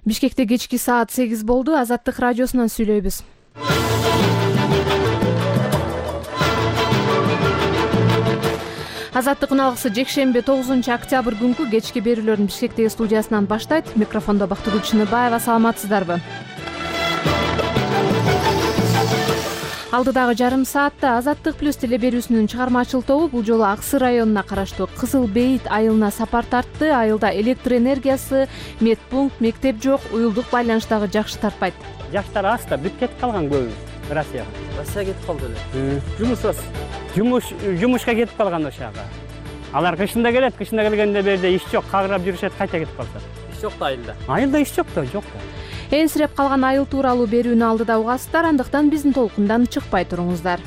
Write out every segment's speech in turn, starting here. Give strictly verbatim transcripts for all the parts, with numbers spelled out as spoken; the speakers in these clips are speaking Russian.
Бишкекте кечки саат сегиз болду. Азаттык радиосунан сүйлөйбүз. Азаттык алгысы жекшемби тогузунчу октябрь күнкү кечки берүүлөрүн Бишкектеги студиясынан баштайт. Микрофондо Бактыгүл Чыныбаева. Саламатсыздарбы? Алдыдагы жарым саатта Азаттык плюс теле берүүсүнүн чыгармачыл тобу бул жолу Аксы районуна караштуу Кызыл Бейит айылына сапар тартты. Айылда электр энергиясы, медпункт, мектеп жок, уюлдук байланыш дагы жакшы тартпайт. Жаштар аста бүт кетип калган көбү Россияга. Россияга кетип калды эле. Жумушсуз. Жумуш жумушка кетип калган ошага. Алар кышында келет, кышында келгенде берде иш жок, кагырап жүрүшөт, кайта кетип калса. Иш жок да айылда. Айылда иш жок да, жок да. Энсиреп калган айыл тууралуу берүүнү алдыда угасыздар, андыктан биздин толкундан чыкпай туруңуздар.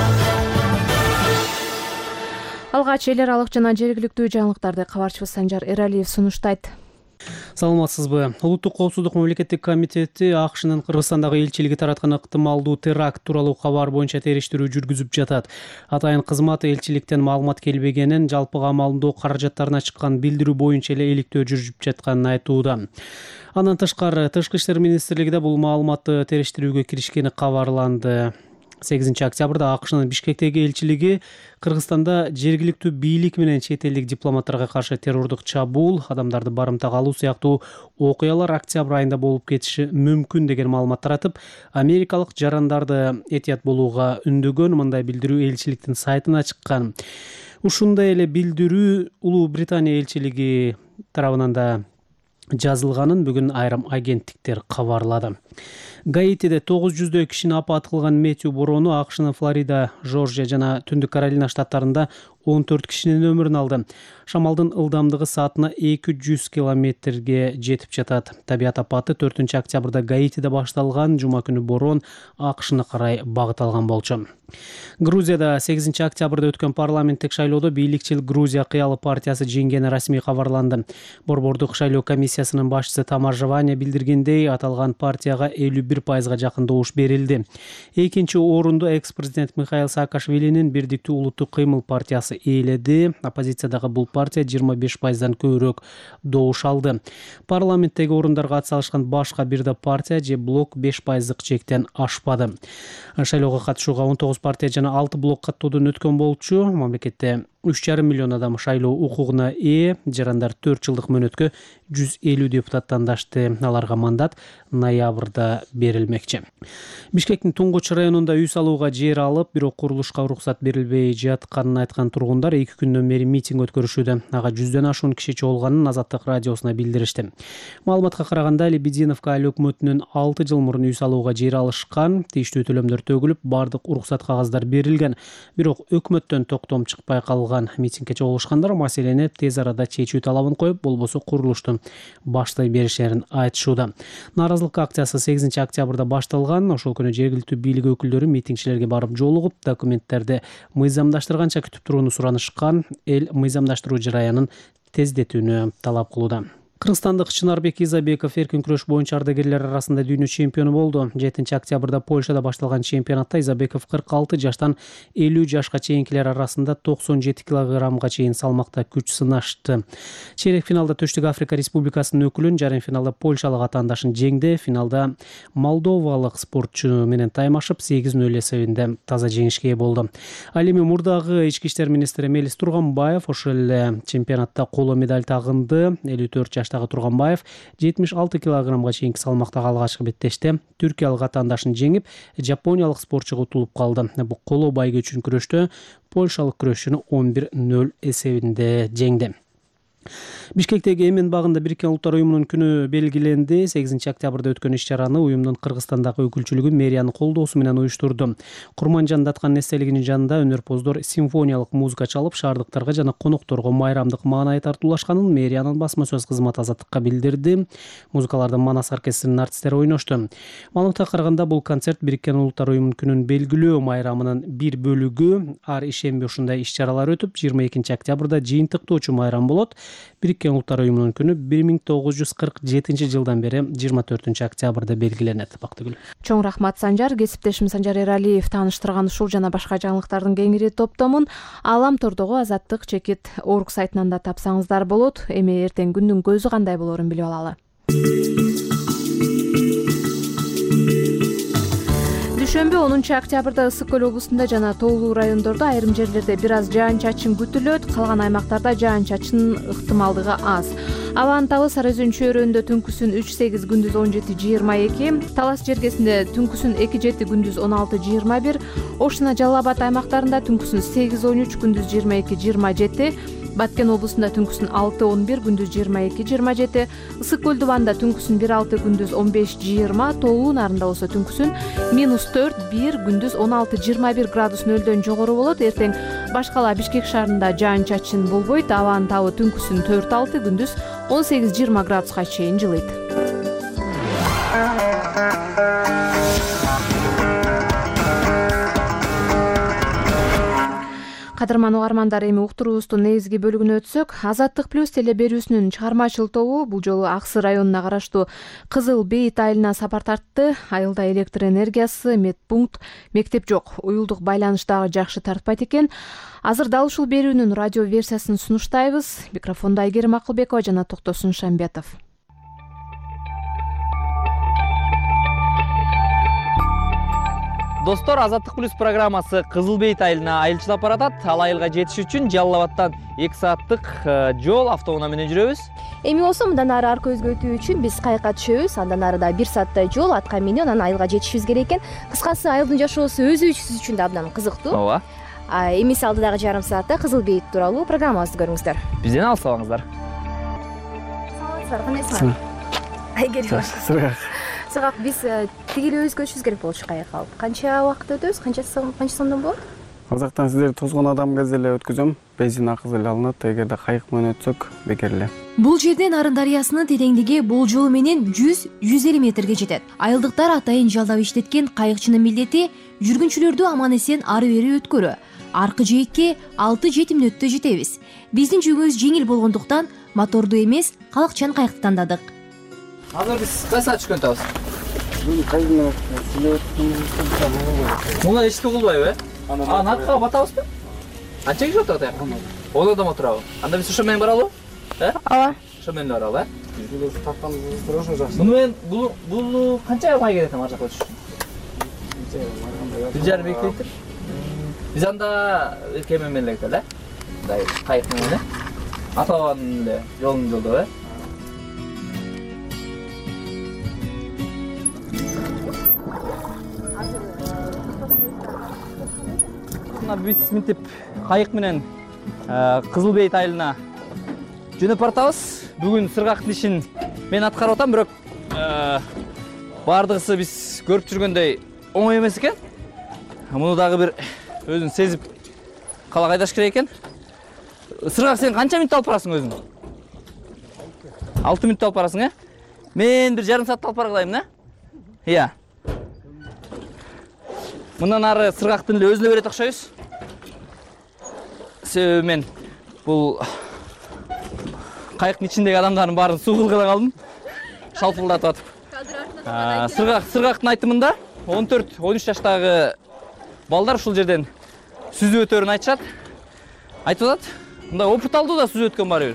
Алгач эл аралык жана жергиликтүү жаңылыктарды кабарчыбыз Санжар Эралиев сунуштайт. Саламатсызбы? Улуттук коопсуздук мамлекеттик комитети АКШнын Кыргызстандагы элчилиги тараткан ыктымалдуу теракт тууралуу кабар боюнча териштирүү жүргүзүп жатат. Атайын кызмат элчиликтен маалымат келбегенин, жалпы камалдоо каражаттарына чыккан билдирүү боюнча эле иликтөө жүрүп жатканын айтууда. Андан тышкары Тышкы иштер министрлиги да бул маалыматты териштирүүгө киришкени кабарланды. сегизинчи октябрда АКШнын Бишкектеги элчилиги Кыргызстанда жергиликтүү бийлик менен чет элдик дипломаттарга каршы террордук чабуул, адамдарды барымтага алуу сыяктуу окуялар октябрь айында болуп кетиши мүмкүн деген маалымат таратып, америкалык жарандарды этият болууга үндөгөн. Мындай билдирүү элчиликтин сайтына чыккан. Ушундай эле билдирүү Улуу Британия элчилиги тарабынан да жазылганын бүгүн айрым агенттиктер кабарлады. Гаитиде тогуз жүздөй кишини апат кылган метео бороону АКШнын Флорида, Жоржия жана Түндүк Каролина штаттарында он төрт кишинин өмүрүн алды. Шамалдын ылдамдыгы саатына эки жүз километрге жетип жатат. Табиат апаты төртүнчү октябрда Гаитиде башталган. Жума күнү бороон АКШны карай багыт алган болчу. Грузияда сегизинчи октябрда өткөн парламенттик шайлоодо бийликчил Грузия кыялы партиясы жеңгени расмий кабарланды. Борбордук шайлоо комиссиясынын башчысы Тамар Жаваня билдиргендей, аталган партияга элүү бир пайызга жакын добуш берилди. Экинчи орунду экс-президент Михаил Саакашвилинин Бирдиктүү улуттук кыймыл партиясы ээледи. Оппозициядагы бул партия жыйырма беш пайыздан көбүрөөк добуш алды. Парламенттеги орундарга атсалышкан башка бир да партия же блок беш пайыздык чектен ашпады. Шайлоого катышууга он тогуз партия жана алты блок каттоодон өткөн болчу. Мамлекетте үч жарым миллион адам шайлоо укугуна ээ. Жарандар төрт жылдык мөөнөткө жүз элүү депутат тандашты. Аларга мандат ноябрда берилмекчи. Бишкектин Туңгуч районунда үй салууга жер алып, бирок курулушка уруксат берилбей жатканын айткан тургундар эки күндөн бери митинг өткөрүшүүдө. Ага жүздөн ашуун киши чогулганын Азаттык радиосуна билдиришти. Маалыматка караганда, Лебединовка айыл өкмөтүнүн алты жыл мурун үй салууга жер алышкан, тийиштүү төлөмдөр төгүлүп, бардык уруксат кагаздар берилген. Бирок өкмөттөн токтом чыкпай калган. Митингге чогулушкандар маселени тез арада чечүү талабын коюп, болбосо курулушту баштай беришерин айтышууда. Нааразылык акциясы сегизинчи октябрда башталган. Ошол күнү жергиликтүү бийлик өкүлдөрү митингчилерге барып жолугуп, документтерди мыйзамдаштырганча күтүп турууну суранышкан. Эл мыйзамдаштыруу жараянын тездетүүнү талап кылууда. Кыргызстандык Чынарбек Изабеков эркин күрөш боюнча ардагерлер арасында дүйнө чемпиону болду. жетинчи октябрда Польшада башталган чемпионатта Изабеков кырк алты жаштан элүү жашка чейинкилер арасында токсон жети килограммга чейин салмакта күч сынашты. Чейрек финалда Түштүк Африка Республикасынын өкүлүн, жарым финалда Польшалык атаандашын жеңди. Финалда молдовалык спортчу менен таймашып сегиз нөл эсебинде таза жеңишке ээ болду. Ал эми мурдагы ички иштер министри Мелис Турганбаев ошол эле чемпионатта коло медаль тагынды. элүү төрт жаш Турганбаев жетимиш алты килограммга чейинки салмактагы алгачкы беттеште түркиялык атаандашын жеңип, жапониялык спортчуга утулуп калды. Бул коло байгө үчүн күрөштө польшалык күрөшчүнү он бир нөл эсебинде жеңди. Бишкектеги Эмен багында Бириккен Улуттар уюмунун күнү белгиленди. сегизинчи октябрда өткөн иш-чараны уюмдун Кыргызстандагы өкүлчүлүгү мэриянын колдоосу менен уюштурду. Курманжан Даткан эстелигинин жанында өнөрпоздор симфониялык музыка чалып, шаардыктарга жана конокторго майрамдык маанай тартуулашканын мэриянын басма сөз кызматы Азаттыкка билдирди. Музыкаларды Манас оркестринин артисттери ойношту. Маалыматка караганда, бул концерт Бириккен Улуттар уюмунун күнүн белгилөө майрамынын бир бөлүгү. Ар ишемби ушундай иш-чаралар өтүп, жыйырма экинчи октябрда жыйынтыктоочу майрам болот. Бириккен Улуттар уюмунун күнү бир миң тогуз жүз кырк жетинчи жылдан бери жыйырма төртүнчү октябрда белгиленет. Бактыгүл. Чоң рахмат Санжар. Кесиптешим Санжар Эралиев тааныштырган ушул жана башка жаңылыктардын кеңири топтомун Алам тордогу Азаттык чекит орг сайтынан да тапсаңыздар болот. Эми эртең күндүн көзү кандай болорун билип алалы. Дүйшөмбү онунчу октябрда Ысык көл облусунда жана тоолуу райондордо айрым жерлерде бир аз жаан-чачын күтүлөт, калган аймактарда жаан-чачын ыктымалдыгы аз. Абанын табы Сары Өзөн чөйрөсүндө түнкүсүн үч сегиз, күндүз он жети жыйырма эки, Талас жергесинде түнкүсүн эки жети, күндүз он алты жыйырма бир, Ошуна Жалал Абад аймактарында түнкүсүн сегиз он үч, күндүз жыйырма эки жыйырма жети, Баткен облусунда түнкүсүн алты он бир, күндүз жыйырма эки жыйырма жети, Ысык көл дубанында түнкүсүн бир алты, күндүз он беш жыйырма, Тоолуу нарында болсо түнкүсүн минус төрт бир, күндүз он алты жыйырма бир градус нөлдөн жогору болот. Эртең башкала Бишкек шаарында жаан-чачын болбойт. Абанын табы түнкүсүн төрт алты, күндүз он сегиз жыйырма градуска чейин жылыйт. Кадырман угармандар, эми уктуруубуздун негизги бөлүгүнө өтсөк, Азаттык плюс теле берүүсүнүн чыгармачыл тобу бул жолу Аксы районуна караштуу Кызыл Бейит айылына сапар тартты. Айылда электр энергиясы, медпункт, мектеп жок, уюлдук байланыш дагы жакшы тартпайт экен. Азыр дал ушул берүүнүн радио версиясын сунуштайбыз. Микрофондо Айгерим Акылбекова жана Токтосун Шамбетов. Достор, Азаттык плюс программасы Кызыл Бейит айылына айылчылап баратат. Ал айылга жетиш үчүн Жалал Абадтан эки сааттык жол автоунаа менен жүрөбүз. Эми болсо мындан ары арка өзгөртүү үчүн биз кайыкка түшөбүз. Андан ары да бир сааттай жол атка минип анан айылга жетишибиз керек экен. Кыскасы, айылдын жашоосу өзүбүз үчүн да абдан кызыктуу. Ооба. Эмес алдыдагы жарым саатта Кызыл Бейит тууралуу программабызды көрүңүздөр. Бизден алыс алыңыздар. Саламатсыздар, кандайсыздар? Айгерим. Сыргак. Сыргак, биз тиги эле өзгөртүшүбүз керек болчу кайыкка алып. Канча убакыт өтөбүз? Канча сом, канча сомдон болот? Казактан сиздерди тозгон адам кезде эле өткүзөм. Бензин акысы эле алынат. Эгерде кайык менен өтсөк, бекер эле. Бул жерден Арын дарыясынын тереңдиги болжол менен жүз жүз элүү метрге жетет. Айылдыктар атайын жалдап иштеткен кайыкчынын милдети жүргүнчүлөрдү аман эсен ары бери өткөрүү. Аркы жээкке алты жети мүнөттө жетебиз. Биздин жүгүбүз жеңил болгондуктан моторду эмес, калыкчан кайыкты тандадык. Азыр биз кайсы саат түшкөн атабыз? Бул кайык менен Муна эчтеке кылбайбы? А, нарткага батабызбы? Анча киши отурат аяк? он адам отурабы? Анда биз ошо менен баралы? Э? Ооба. Ошо менен баралы, э? Бизге тартканыбыз ошо жакшы. Муну менен бул бул канча май кетет ар жака өтүш? бир жарым эки литр. Биз анда кеме менен эле кетели, э? Мындай кайык менен эле. Ата-бабанын эле жолун жолдоп, э? Биз мынтип кайык менен Кызыл Бейит айылына жөнөп баратабыз. Бүгүн сыргактын ишин мен аткарып атам, бирок бардыгысы биз көрүп жүргөндөй оңой эмес экен. Муну дагы бир өзүң сезип кала кайдаш керек экен. Сыргак, сен канча мүнөттө алып барасың өзүң? алты мүнөттө алып барасың, э? Мен бир жарым саатта алып бара калайын, э? Ия. Мындан ары сыргактын эле өзүнө берет окшойбуз. Себеби мен бул кайыктын ичиндеги адамдардын баарын суу кылгыла калдым. Шалпылдатып атып. Сыргак, сыргактын айтымында он төрт он үч жаштагы балдар ушул жерден сүзүп өтөрүн айтышат. Айтып атат. Мындай опыт алды да сүзүп өткөн баары бир.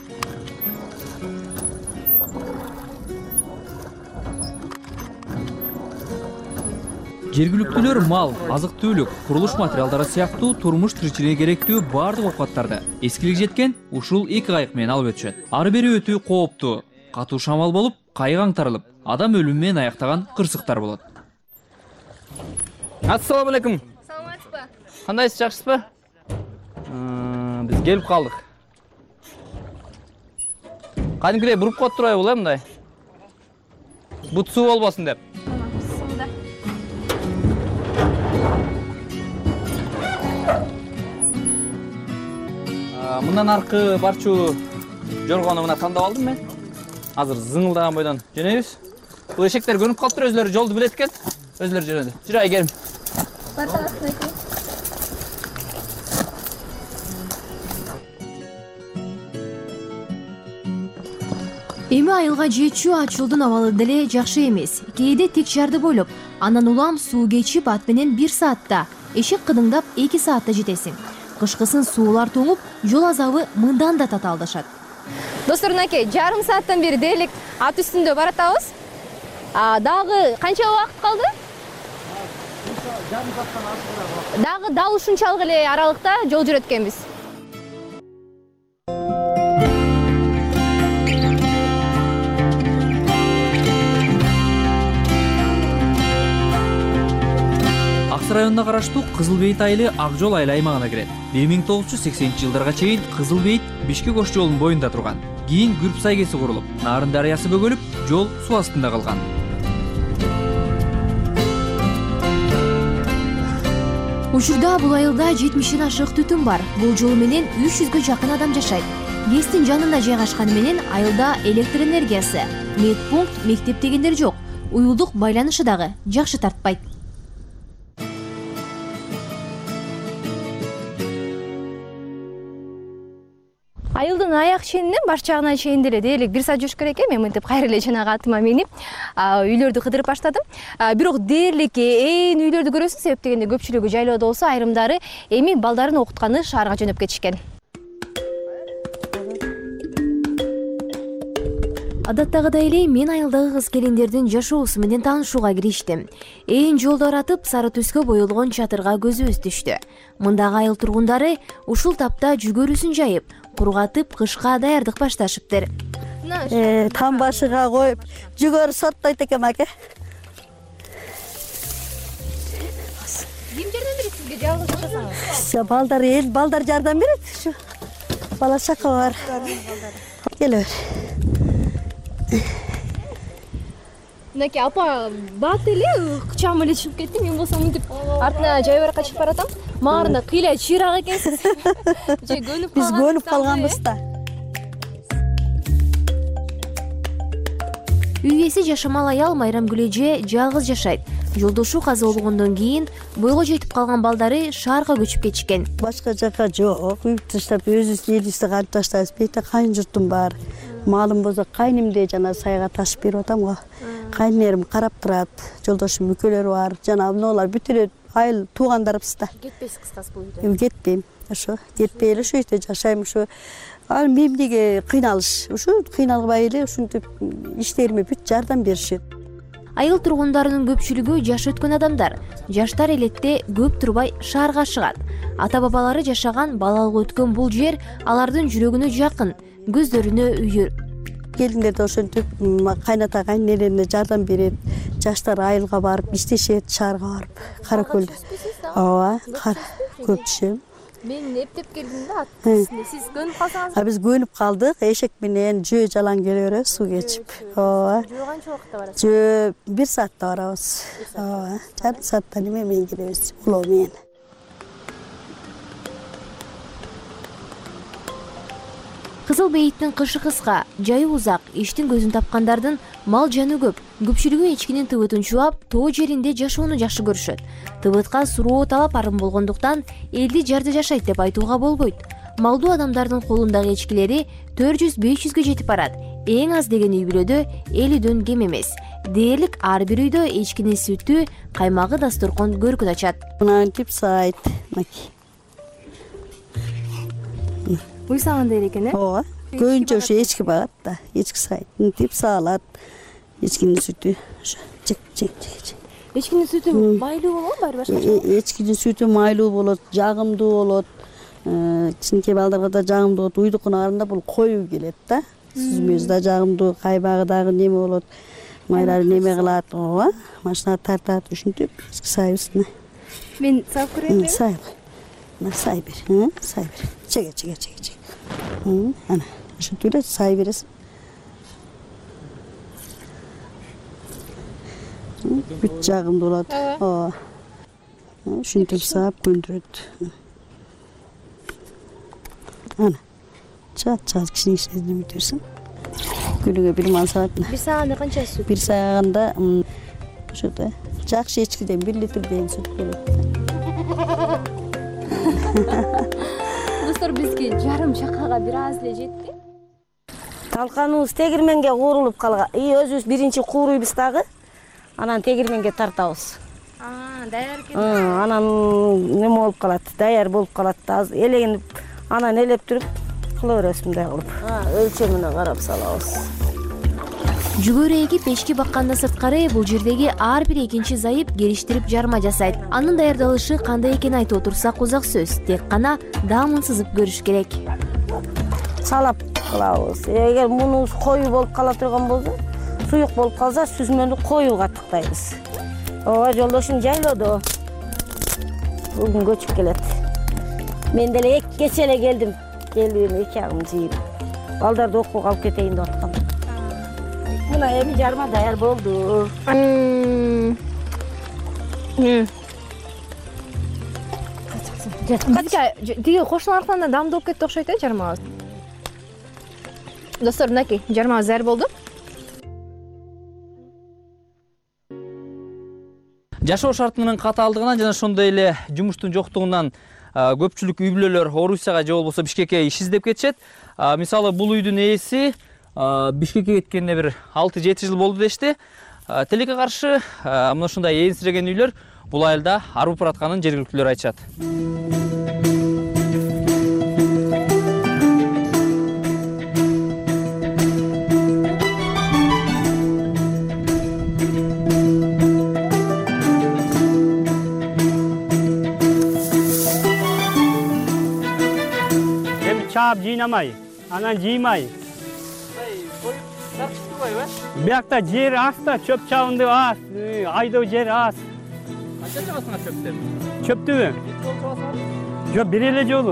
Жергиликтүүлөр мал, азык-түлүк, курулуш материалдары сыяктуу турмуш тиричилигине керектүү бардык оокаттарды эскилик жеткен ушул эки кайык менен алып өтүшөт. Ары бери өтүү кооптуу, катуу шамал болуп, кайык аңтарылып, адам өлүмү менен аяктаган кырсыктар болот. Ассаламу алейкум. Саламатсызбы? Кандайсыз, жакшысызбы? Биз келип калдык. Кадимкидей буруп коюп турбайбы бул, э, мындай? Бут суу болбосун деп. Мындан аркы барчу жоргону мына тандап алдым мен. Азыр зыңылдаган бойдон жөнөйбүз. Бул эшектер көнүп калыптыр, өзүлөрү жолду билет экен. Өзүлөрү жөнөдү. Жүрө Айгерим. Эми айылга жетүү ат жолдун абалы деле жакшы эмес. Кээде тик жарды бойлоп, анан улам суу кечип ат менен бир саатта, эшек кыдыңдап эки саатта жетесиң. Кышкысын суулар тоңуп, жол азабы мындан да татаалдашат. Достор, мынакей, жарым сааттан бери дээрлик ат үстүндө баратабыз. А дагы канча убакыт калды? Дагы дал ушунчалык эле аралыкта жол жүрөт экенбиз. Аксы районуна караштуу Кызыл Бейит айылы Ак жол айыл аймагына кирет. бир миң тогуз жүз сексенинчи жылдарга чейин Кызыл Бейит Бишкек Ош жолунун боюнда турган. Кийин Күрп сайгеси курулуп, Нарын дарыясы бөгөлүп, жол суу астында калган. Учурда бул айылда жетимиштен ашык түтүн бар. Бул жол менен үч жүзгө жакын адам жашайт. ГЭСтин жанында жайгашканы менен айылда электр энергиясы, медпункт, мектеп дегендер жок. Уюлдук байланышы дагы жакшы тартпайт. Айылдын аяк ченинен баш жагына чейин деле дээрлик бир саат жүрүш керек экен. Мен мынтип кайра эле жанагы атыма минип үйлөрдү кыдырып баштадым. Бирок дээрлик ээн үйлөрдү көрөсүң, себеп дегенде көпчүлүгү жайлоодо болсо, айрымдары эми балдарын окутканы шаарга жөнөп кетишкен. Адаттагыдай эле мен айылдагы кыз келиндердин жашоосу менен таанышууга кириштим. Ээн жолду аратып, сары түскө боелгон чатырга көзүбүз түштү. Мындагы айыл тургундары ушул тапта жүгөрүсүн жайып, кургатып, кышка даярдык башташыптыр. Там башыга коюп, жүгөрү соттойт экен аке. Ким жардам берет сизге, жалгыз жашасаңыз? Балдар, эл балдар жардам берет. Ушу бала чака бар. Келе бер. Мынакей апа бат эле кычам эле чыгып кетти. Мен болсом мынтип артына жайбаракка чыгып баратам. Маарында кыйла чыйрак экенсиз. Же көнүп калгансыз? Биз көнүп калганбыз да. Үй ээси жашамал аял Майрамгүл эже жалгыз жашайт. Жолдошу каза болгондон кийин бойго жетип калган балдары шаарга көчүп кетишкен. Башка жака жок, үй таштап өзүбүздүн элибизди кантип таштайбыз? Бейте кайын журтум бар. Малым болсо кайнымды жана сайга ташып берип атам го. Кайнерим карап турат, жолдошум мүкөлөрү бар. Жана мыналар бүт эле айыл туугандарыбыз да. Кетпейсиз кыскасы бул үйдө? Кетпейм. Ошо, кетпей эле ушу үйдө жашайм. Ушу ал мемдеге кыйналыш. Ушу кыйналбай эле ушинтип иштериме бүт жардам беришет. Айыл тургундарынын көпчүлүгү жаш өткөн адамдар. Жаштар элетте көп турбай шаарга чыгат. Ата бабалары жашаган, балалык өткөн бул жер алардын жүрөгүнө жакын, көздөрүнө үйүр. Келиндер ошентип кайната кайнелерине жардам берет. Жаштар айылга барып иштешет, шаарга барып, Каракөлдө. Ооба, көп түшөм. Мен эптеп келдим да, атысында сиз көнүп калсаңыз? А биз көнүп калдык, эшек менен жөө жалаң келе беребиз, суу кечип. Ооба. Жөө канча убакытта барасыз? Жөө бир саатта барабыз. Ооба, жарым саатта неме менен келебиз, улоо менен. Кызыл Бейиттин кышы кыска, жайы узак, иштин көзүн тапкандардын мал жаны көп. Көпчүлүгү эчкинин тыбытын чубап, тоо жеринде жашоону жакшы көрүшөт. Тыбытка суроо талап арым болгондуктан элди жарды жашайт деп айтууга болбойт. Малдуу адамдардын колундагы эчкилери төрт жүз беш жүзгө жетип барат. Эң аз деген үй бүлөдө элүүдөн кем эмес. Дээрлик ар бир үйдө эчкинин сүтү, каймагы дасторкон көркүн ачат. Мынантип сайт. Уй сагында эле экен, э? Ооба. Көбүнчө ошо эчки багат да, эчки сайт. Мынтип саалат. Эчкинин сүтү. Ошо жек жек жек. Эчкинин сүтү майлуу болобу, баары башкача? Эчкинин сүтү майлуу болот, жагымдуу болот. Кичинекей балдарга да жагымдуу болот. Уйдукун арында бул коюу келет да. Сүзмөсү да жагымдуу, каймагы дагы неме болот. Майлары неме кылат, ооба. Машина тартат, ушинтип эчки сайбызны. Мен саап көрөйүнбү? Сай. Мына сай бер, сай бер. Чеге, чеге, чеге, чеге. Ана, ушинтип эле сай бересиң. Бүт жагымдуу болот. Ооба. Ушинтип саап көндүрөт. Ана. Чат, чат кичине неме берсең. Күнүгө бир мал саат. Бир сааганда канча сүт? Бир сааганда ошо жакшы эчкиден бир литрден сүт берет. Достор, бизге жарым чакага бир аз эле жетти. Талканыбыз тегирменге куурулуп калган. И өзүбүз биринчи кууруйбуз дагы. Анан тегирменге тартабыз. А, даяр экен. Анан неме болуп калат, даяр болуп калат. Аз элегинип, анан элеп туруп кыла бересиң мындай кылып. Өлчөмүнө карап салабыз. жүгөрү эгип эшикке баккандан сырткары бул жердеги ар бир экинчи зайып келиштирип жарма жасайт. Анын даярдалышы кандай экенин айтып отурсак узак сөз, тек гана даамын сызып көрүш керек. Салап кылабыз. Эгер муну коюу болуп кала турган болсо, суюк болуп калса, сүзмөнү коюу каттыктайбыз. Ооба, жолдошум жайлоодо. Бүгүн көчүп келет. Мен деле эки кече эле келдим. Келдим, эки агым жийип. Балдарды окууга алып кетейин деп аткам. Мына эми жарма даяр болду. Тиги кошуналардан да даамдуу болуп кетти окшойт э жармабыз. Достор, мынакей жармабыз даяр болду. Жашоо шартынын катаалдыгынан жана ошондой эле жумуштун жоктугунан көпчүлүк үй бүлөлөр Орусияга же болбосо Бишкекке иш издеп кетишет. Мисалы бул үйдүн ээси Бишкекке кеткенине бир алты жети жыл болду дешти. Тилекке каршы мына ушундай ээсиреген үйлөр бул айылда арып баратканын жергиликтүүлөр айтышат. Çap жыйнамай, анан жыймай. Биякта жер аста, чөп чабынды аз, айдоо жер аз. Канча чабасыңар чөптү? Чөптүбү? Жок, бир эле жолу.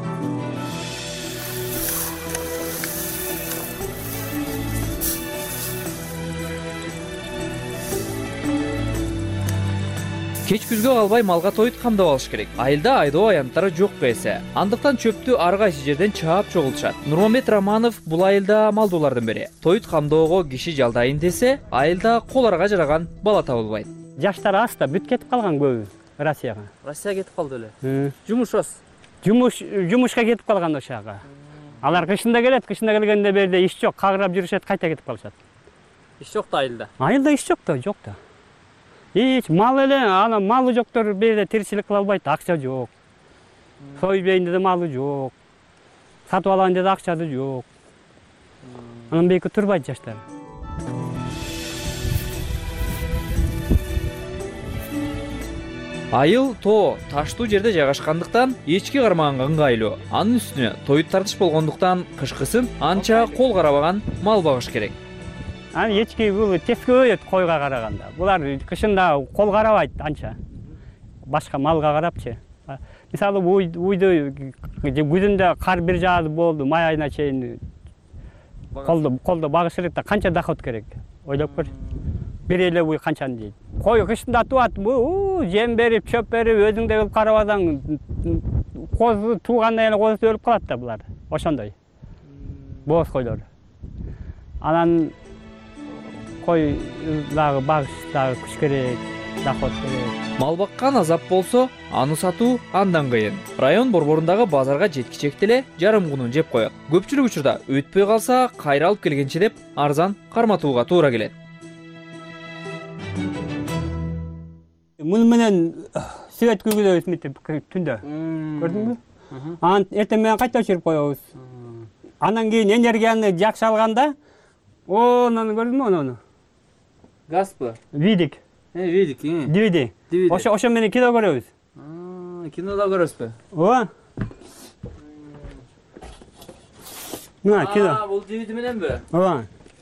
Кеч күзгө калбай малга тоют камдап алыш керек. Айылда айдоо аянттары жок эсе. Андыктан чөптү ар кайсы жерден чаап чогултушат. Нурмамет Романов бул айылда малдуулардын бири. Тоют камдоого киши жалдайын десе, айылда кол арага жараган бала табылбайт. Жаштар аста бүт кетип калган көбү Россияга. Россияга кетип калды эле. Жумушсуз. Жумуш жумушка кетип калган ошага. Алар кышында келет, кышында келгенде берде иш жок, кагырап жүрүшөт, кайта кетип калышат. Иш жок да айылда. Айылда иш жок да, жок да. Hiç mal ele, ana malı joktor bir de tirçilik kıla albaydı, akça yok. Soybayında da malı yok. Satıp alanda da akça da yok. Anam belki turbaydı yaşlar. Айыл тоо таштуу жерде жайгашкандыктан эчки кармаганга ыңгайлуу. Анын үстүнө тоют тартыш болгондуктан кышкысын анча кол карабаган мал багыш керек. Аны ечки бул тескөөйөт койго караганда. Булар кышында кол карабайт анча. Башка малга карапчы. Мисалы уйду күзүндө кар бир жаады болду, май айына чейин колдо колдо багыш керек да канча доход керек. Ойлоп көр. Бир эле уй канчаны дейт. Кой кышында туат, бу жем берип, чөп берип, өзүңдө өлүп карабадан козу туугандан эле козу өлүп калат да булар. Ошондой. Боз койлор. Анан кой дагы багыш дагы күч керек, доход керек. Мал баккан азап болсо, аны сатуу андан кыйын. Район борборундагы базарга жеткичекте эле жарым кунун жеп коет. Көпчүлүк учурда өтпөй калса, кайра алып келгенче деп арзан карматууга туура келет. Муну менен свет күгүлөбүз митип түндө. Көрдүңбү? Анан эртең менен кайта өчүрүп коебуз. Андан кийин энергияны жакшы алганда, онун көрдүңбү ону? Газбы? Видик. Э, видик, э. Дивиди. Ошо ошо менен кино көрөбүз. Аа, кинода көрөсүзбү? Ооба. Мына кино. Аа, бул дивиди мененби? Ооба.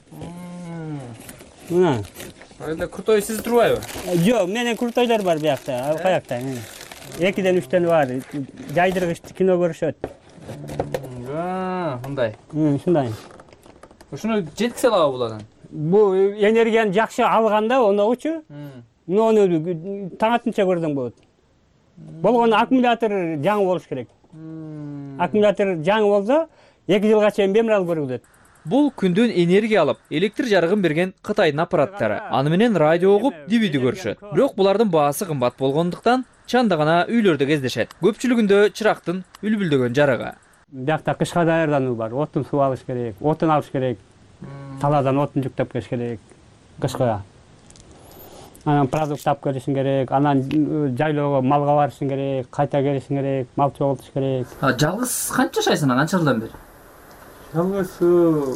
Мына. Айда крутой сиз турбайбы? Жок, менен крутойлор бар биякта, ал каякта. Экиден үчтөн бар. Жайдыргыч кино көрүшөт. Аа, мындай. Ушундай. Ушуну жеткизе алабы буладан? Бу энергияны жакшы алганда оногучу. Муну таң атынча көрсөң болот. Болгону аккумулятор жаңы болуш керек. Аккумулятор жаңы болсо, эки жылга чейин бемер алып көрүлөт. Бул күндүн энергия алып, электр жарыгын берген Кытайдын аппараттары. Аны менен радио угуп, дивиди көрүшөт. Бирок булардын баасы кымбат болгондуктан чанда гана үйлөрдө кездешет. Көпчүлүгүндө чырактын үлбүлдөгөн жарыгы. Биякта кышка даярдануу бар. Отун суу алыш керек, отун алыш керек. Таладан отун жүктөп келиш керек кышка. Анан продукт тап келишиң керек, анан жайлоого малга барышың керек, кайта келишиң керек, мал чогултуш керек. А жалгыз канча жашайсың, канча жылдан бери? жалгысы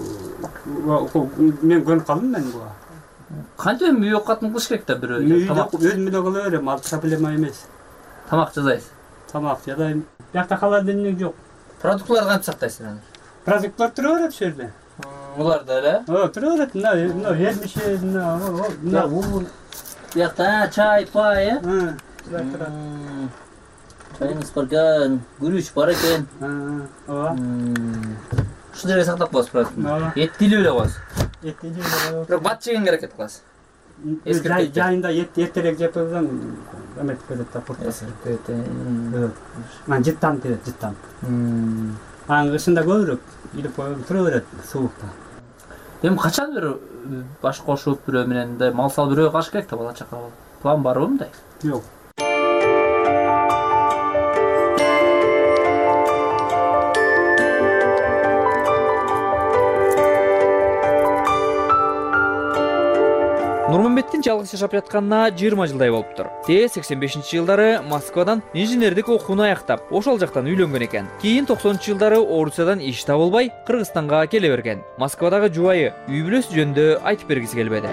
мен көрүп калдым мен буга. Кантип үй окатын кылыш керек да бирөө? Тамак өзүм эле кыла берем, ал проблема эмес. Тамак жасайсыз. Тамак жасайм. Бияқта холодильник жок. Продуктларды кантип сактайсыз анан? Продуктлар тура берет ошол жерде. Уларда эле? О, тура берет. Мына, мына ермиши, мына, мына уун. Бияқта чай, пай, э? Ы, тура тура. Чайыңыз бар экен, күрүч бар экен. Ооба. Ушул жерге сактап коесуз продуктты. Этти илип эле коесуз. Этти илип эле. Бирок бат жегенге аракет кыласыз. Жайында эртерээк жеп койсоң эметип кетет да, куртасып кетет. Мына жыттанып кетет, жыттанып. Анан кышында көбүрөөк илип коюп тура берет сууукта. Эми качан бир баш кошуп бирөө менен мындай мал салып бирөө калыш керек да бала чака болуп. План барбы мындай? Жок. Нурманбеттин жалгыз жашап жатканына жыйырма жылдай болуптур. Те сексен бешинчи жылдары Москвадан инженердик окууну аяктап, ошол жактан үйлөнгөн экен. Кийин токсонунчу жылдары Орусиядан иш табылбай, Кыргызстанга келе берген. Москвадагы жубайы үй бүлөсү жөнүндө айтып бергиси келбеди.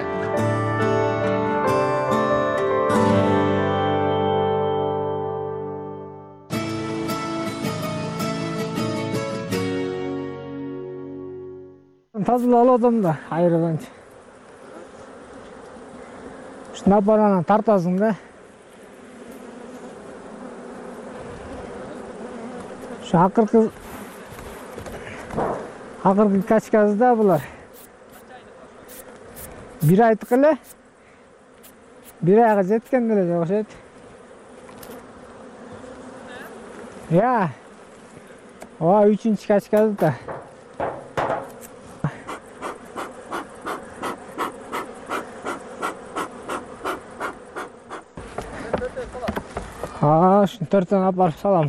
Тазалап алам да, айрылганча. Шунда баранан тартасың да. Şu акыркы акыркы качкасы да булар. Бир айтык эле. Бир айга жеткен деле жок окшойт. Я. Ооба, үчүнчү качкасы да. Aa, şunu törtten aparıp salam.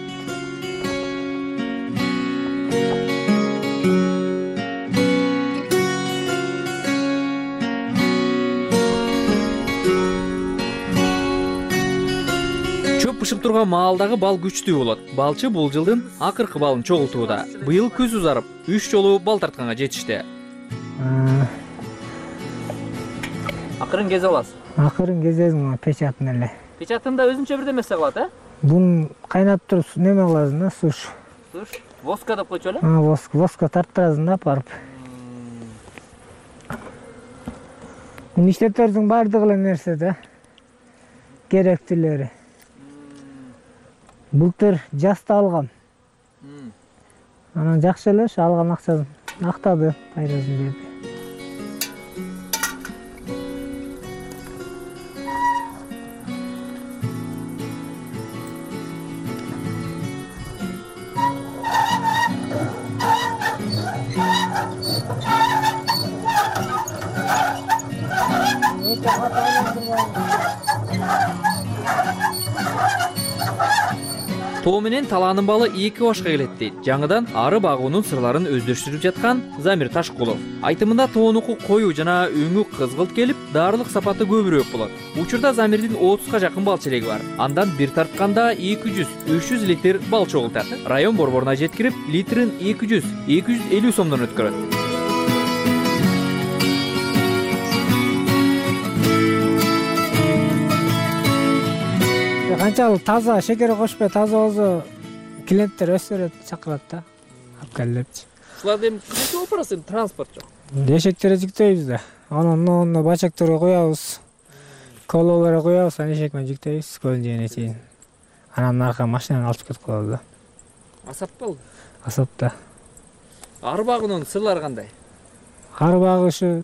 Чөп бышып турган маалдагы бал күчтүү болот. Балчы бул жылдын акыркы балын чогултууда. Быйыл күз узарып, үч жолу бал тартканга жетишти. Акырын кезе аласыз. Акырын кезесиң печатын эле. Печатында өзүнчө бир нерсе кылат, э? Бун кайнап туруп неме кыласың да, суш. Суш, воска деп койчу эле? А, воска, воска тарттырасың да барып. Муну иштетердин бардыгы эле нерсе да. Керектүүлөрү. Былтыр жазда алгам. Анан жакшы эле ошо алган акчасын актады, пайдасын берди. Тоо менен талаанын балы эки башка келет дейт. Жаңыдан ары багуунун сырларын өздөштүрүп жаткан Замир Ташкулов. Айтымында тоонуку коюу жана өңү кызгылт келип, дарылык сапаты көбүрөөк болот. Учурда Замирдин отузга жакын бал челеги бар. Андан бир тартканда эки жүз үч жүз литр бал чогултат. Район борборуна жеткирип, литрин эки жүз эки жүз элүү сомдон өткөрөт. Канчалык таза, шекер кошпой таза болсо клиенттер өздөрү чакырат да. Алып келипчи. Ушуларды эми кантип алып барасыз, транспорт жок. Эшектерге жүктөйбүз да. Анан ону бачактерге коебуз. Кололорго коебуз, анан эшек менен жүктөйбүз көлдүн жегине чейин. Анан арка машинаны алып кетип коебуз да. Асап болду. Асап да. Ары багуунун сырлары кандай? Ары багуу ушу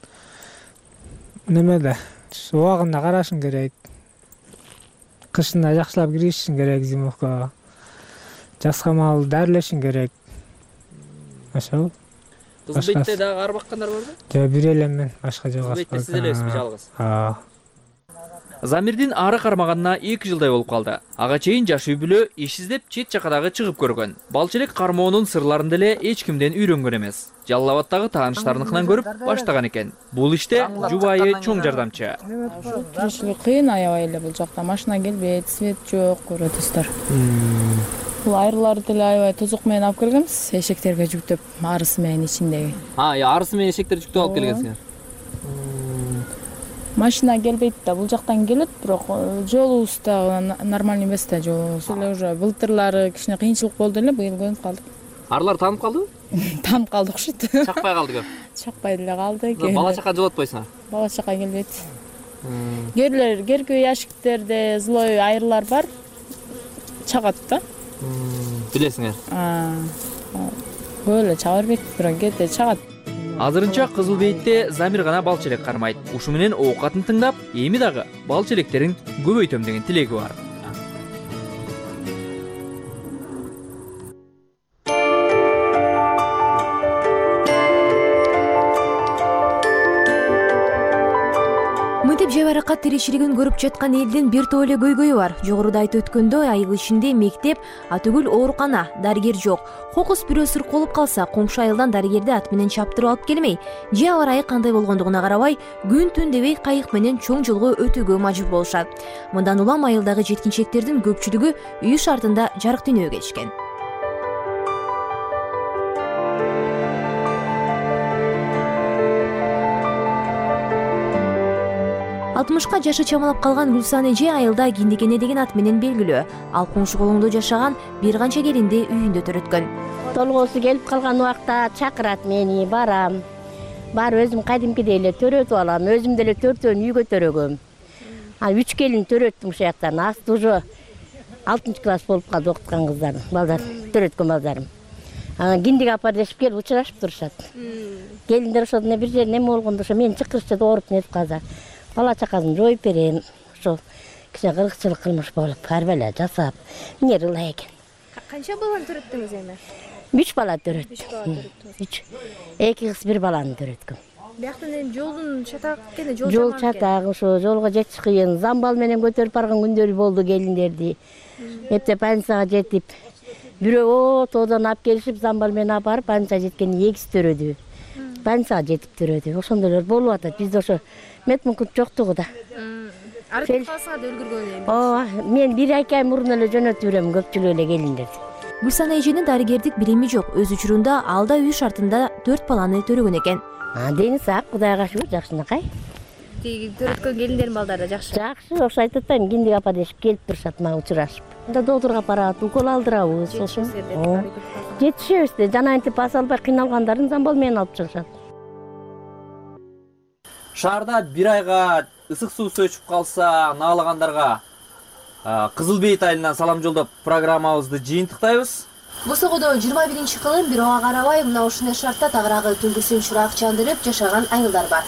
немеде? Убагында карашың керек. Кышында жакшылап киришиң керек зимовкага. Жазга маал дарылешиң керек. Ошол. Кызылбетте дагы ары баккандар барбы? Жок, бир эле мен, башка жок. Кызылбетте сиз элесизби жалгыз? Аа. Замирдин ары кармаганына эки жылдай болуп калды. Ага чейин жаш үй бүлө иш издеп чет жакадагы чыгып көргөн. Балчылык кармоонун сырларын деле эч кимден үйрөнгөн эмес. Жалал Абадтагы тааныштарыныкынан көрүп баштаган экен. Бул иште жубайы чоң жардамчы. Тиричилик кыйын аябай эле бул жакта. Машина келбейт, свет жок, көрөтүздөр. Бул айырларды деле аябай тозок менен алып келгенбиз, эшектерге жүктөп, арысы менен ичиндеги. А, арысы менен эшектерди жүктөп алып келгенсиңер. Машина келбейт да, бул жактан келет, бирок жолубуз да нормальный эмес да жолубуз. Эле уже былтырлары кичине кыйынчылык болду эле, быйыл көнүп калдык. Арлар таанып калдыбы? Таанып калды окшойт. Чакпай калды көп. Чакпай деле калды. Бала чака жолотпойсуңар? Бала чака келбейт. Кээрлер керкөө яшиктерде злой айырлар бар. Чагат да. Билесиңер? Көп эле чаба бербейт, бирок кээде чагат. Азырынча Кызыл Бейтте Замир гана бал челек кармайт. Ушу менен оокатын тыңдап, эми дагы бал челектерин көбөйтөм деген тилеги бар. Мынтип жайбаракат тиричилигин көрүп жаткан элдин бир топ эле көйгөйү бар. Жогоруда айтып өткөндөй, айыл ичинде мектеп, атүгүл оорукана, дарыгер жок. Кокус бирөө сырколуп калса, коңшу айылдан дарыгерди ат менен чаптырып алып келмей, же аба ырайы кандай болгондугуна карабай, күн түн дебей кайык менен чоң жолго өтүүгө мажбур болушат. Мындан улам айылдагы жеткинчектердин көпчүлүгү үй шартында жарык дүйнөгө келишкен. алтымышка жашы чамалап калган Гүлсан эже айылда Киндикене деген ат менен белгилүү. Ал коңшу колоңдо жашаган бир канча келинди үйүндө төрөткөн. Толгоосу келип калган убакта чакырат мени, барам. Барып өзүм кадимкидей эле төрөтүп алам, өзүм деле төртөөнү үйгө төрөгөм. А үч келин төрөттүм ушул жактан. Асты уже алтынчы класс болуп калды окуткан кыздар, балдар, төрөткөн балдарым. Анан Киндик апа дешип келип учурашып турушат. Келиндер ошол бир жерде неме болгондо ошо мени чакырышат, ооруп нетип калса. Бала чакасын жоюп берем, ошо кичине кыргызчылык кылмыш болуп, ар бала жасап, эмне ылай экен. Канча баланы төрөттүңүз эми? үч бала төрөттүм. үч. эки кыз бир баланы төрөткөм. Бияктан эми жолдун чатак экен, жол жол чатак, ошо жолго жетиш кыйын. Замбал менен көтөрүп барган күндөр болду келиндерди. Эптеп больницага жетип, бирөө тоодон алып келишип, замбал менен алып барып, больницага жеткенде экиси төрөдү. Больницага жетип төрөдү. Ошондой болуп атат. Бизде ошо метмункут жоктугу да. Аракет кылсаңар да өлгүргөн эми. Ооба, мен бир эки ай мурун эле жөнөтүп берем көпчүлүк эле келиндерди. Гүлсан эженин дарыгердик билими жок. Өз учурунда алда үй шартында төрт баланы төрөгөн экен. А, дени сак, Кудайга шүгүр, жакшынакай. Тиги төрөткөн келиндердин балдары жакшы. Жакшы, ошо айтып атпаймынбы, Киндик апа дешип келип турушат, мага учурашып. Да доктурга барат, укол алдырабыз, ошо. Жетишебиз да, жана антип аса албай кыйналгандарын замбал менен алып чыгышат. Шаарда бир айга ысык суусу өчүп калса, наалагандарга Кызыл Бейт айылынан салам жолдоп программабызды жыйынтыктайбыз. Босогодо жыйырма биринчи кылым бирөөгө карабай мына ушундай шартта тагыраагы түнкүсүн чырак чандырып жашаган айылдар бар.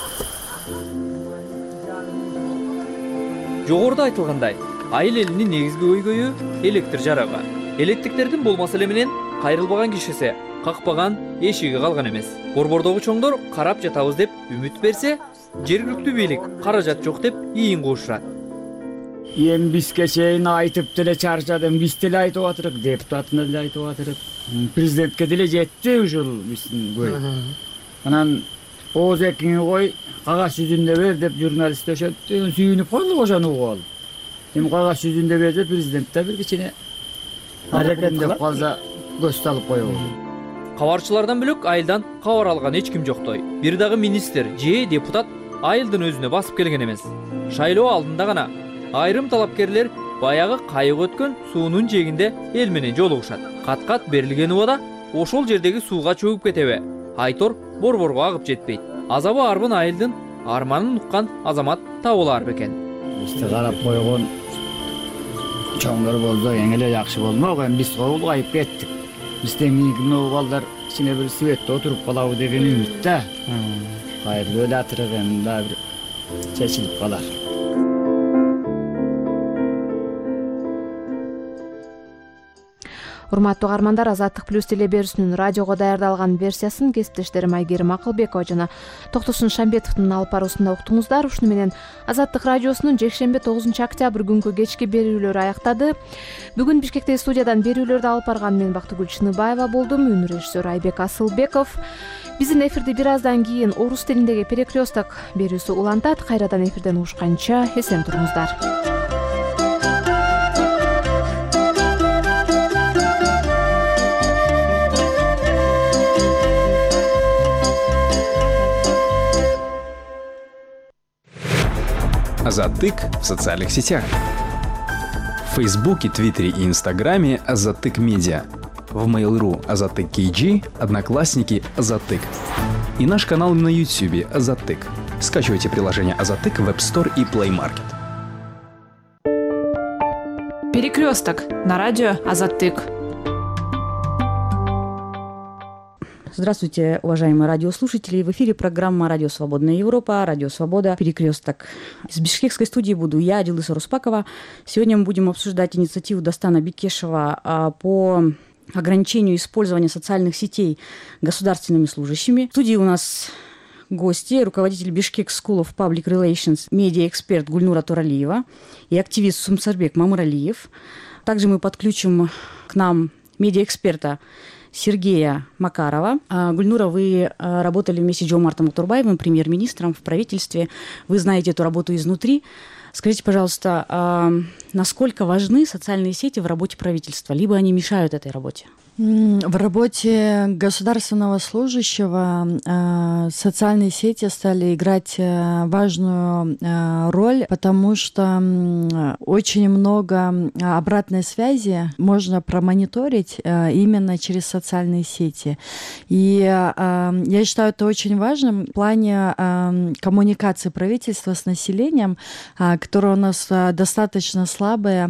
Жогоруда айтылгандай, айыл элинин негизги көйгөйү электр жарыгы. Электиктердин болмаса эле менен кайрылбаган кишиси, какпаган эшиги калган эмес. Борбордогу чоңдор карап жатабыз деп үмүт берсе, жергиликтүү бийлик каражат жок деп ийин куушат. Эми бизге чейин айтып деле чарчадым, биз деле айтып атырык, депутатына деле айтып атырык, президентке деле жетти ушул биздин көй. Анан ооз экиңи кой, кагаз жүзүндө бер деп журналист өшөттү, сүйүнүп калдык ошону угуп алып. Эми кагаз жүзүндө берсе президент да бир кичине аракеттенип калса көз салып коебуз. Кабарчылардан бөлөк айылдан кабар алган эч ким жоктой. Бир дагы министр же депутат айылдын өзүнө басып келген эмес. Шайлоо алдында гана айрым талапкерлер баягы кайык өткөн суунун жээгинде эл менен жолугушат. Кат-кат берилген убада ошол жердеги сууга чөгүп кетеби? Айтор борборго агып жетпейт. Азабы арбын айылдын арманын уккан азамат табылар бекен. Бизди карап койгон чоңдор болсо эң эле жакшы болмок, эми биз улгайып кеттик. Бизден кийинки балдар кичине бир светте отуруп калабы деген үмүт да. Кайрылып эле атырык, эми дагы бир чечилип калар. Урматтуу угармандар, Азаттык плюс телеберүүсүнүн радиого даярдалган версиясын кесиптештерим Айгерим Акылбекова жана Токтосун Шамбетовдун алып баруусунда уктуңуздар. Ушуну менен Азаттык радиосунун жекшемби тогузунчу октябрь күнгү кечки берүүлөрү аяктады. Бүгүн Бишкектеги студиядан берүүлөрдү алып барган мен Бактыгүл Чыныбаева болдум. Үн режиссер Айбек Асылбеков. Биздин эфирди бир аздан кийин орус тилиндеги перекресток берүүсү улантат. Кайрадан эфирден угушканча эсен туруңуздар. Азаттык в социальных сетях. В Фейсбуке, Твиттере и Инстаграме Азаттык Медиа. В Mail.ru Азаттык кей джи, Одноклассники Азаттык. И наш канал на Ютубе Азаттык. Скачивайте приложение Азаттык в App Store и Play Market. Перекресток на радио Азаттык. Здравствуйте, уважаемые радиослушатели. В эфире программа «Радио Свободная Европа», «Радио Свобода», «Перекресток». Из бишкекской студии буду я, Адилыса Руспакова. Сегодня мы будем обсуждать инициативу Дастана Бекешева по ограничению использования социальных сетей государственными служащими. В студии у нас гости, руководитель Бишкек School of Public Relations, медиа-эксперт Гульнура Туралиева и активист Сумсарбек Мамуралиев. Также мы подключим к нам медиа-эксперта Сергея Макарова. Гульнура, вы работали вместе с Жомартом Утурбаевым, премьер-министром в правительстве. Вы знаете эту работу изнутри. Скажите, пожалуйста, насколько важны социальные сети в работе правительства? Либо они мешают этой работе? В работе государственного служащего э, социальные сети стали играть э, важную э, роль, потому что э, очень много обратной связи можно промониторить э, именно через социальные сети. И э, я считаю это очень важным в плане э, коммуникации правительства с населением, э, которая у нас э, достаточно слабая,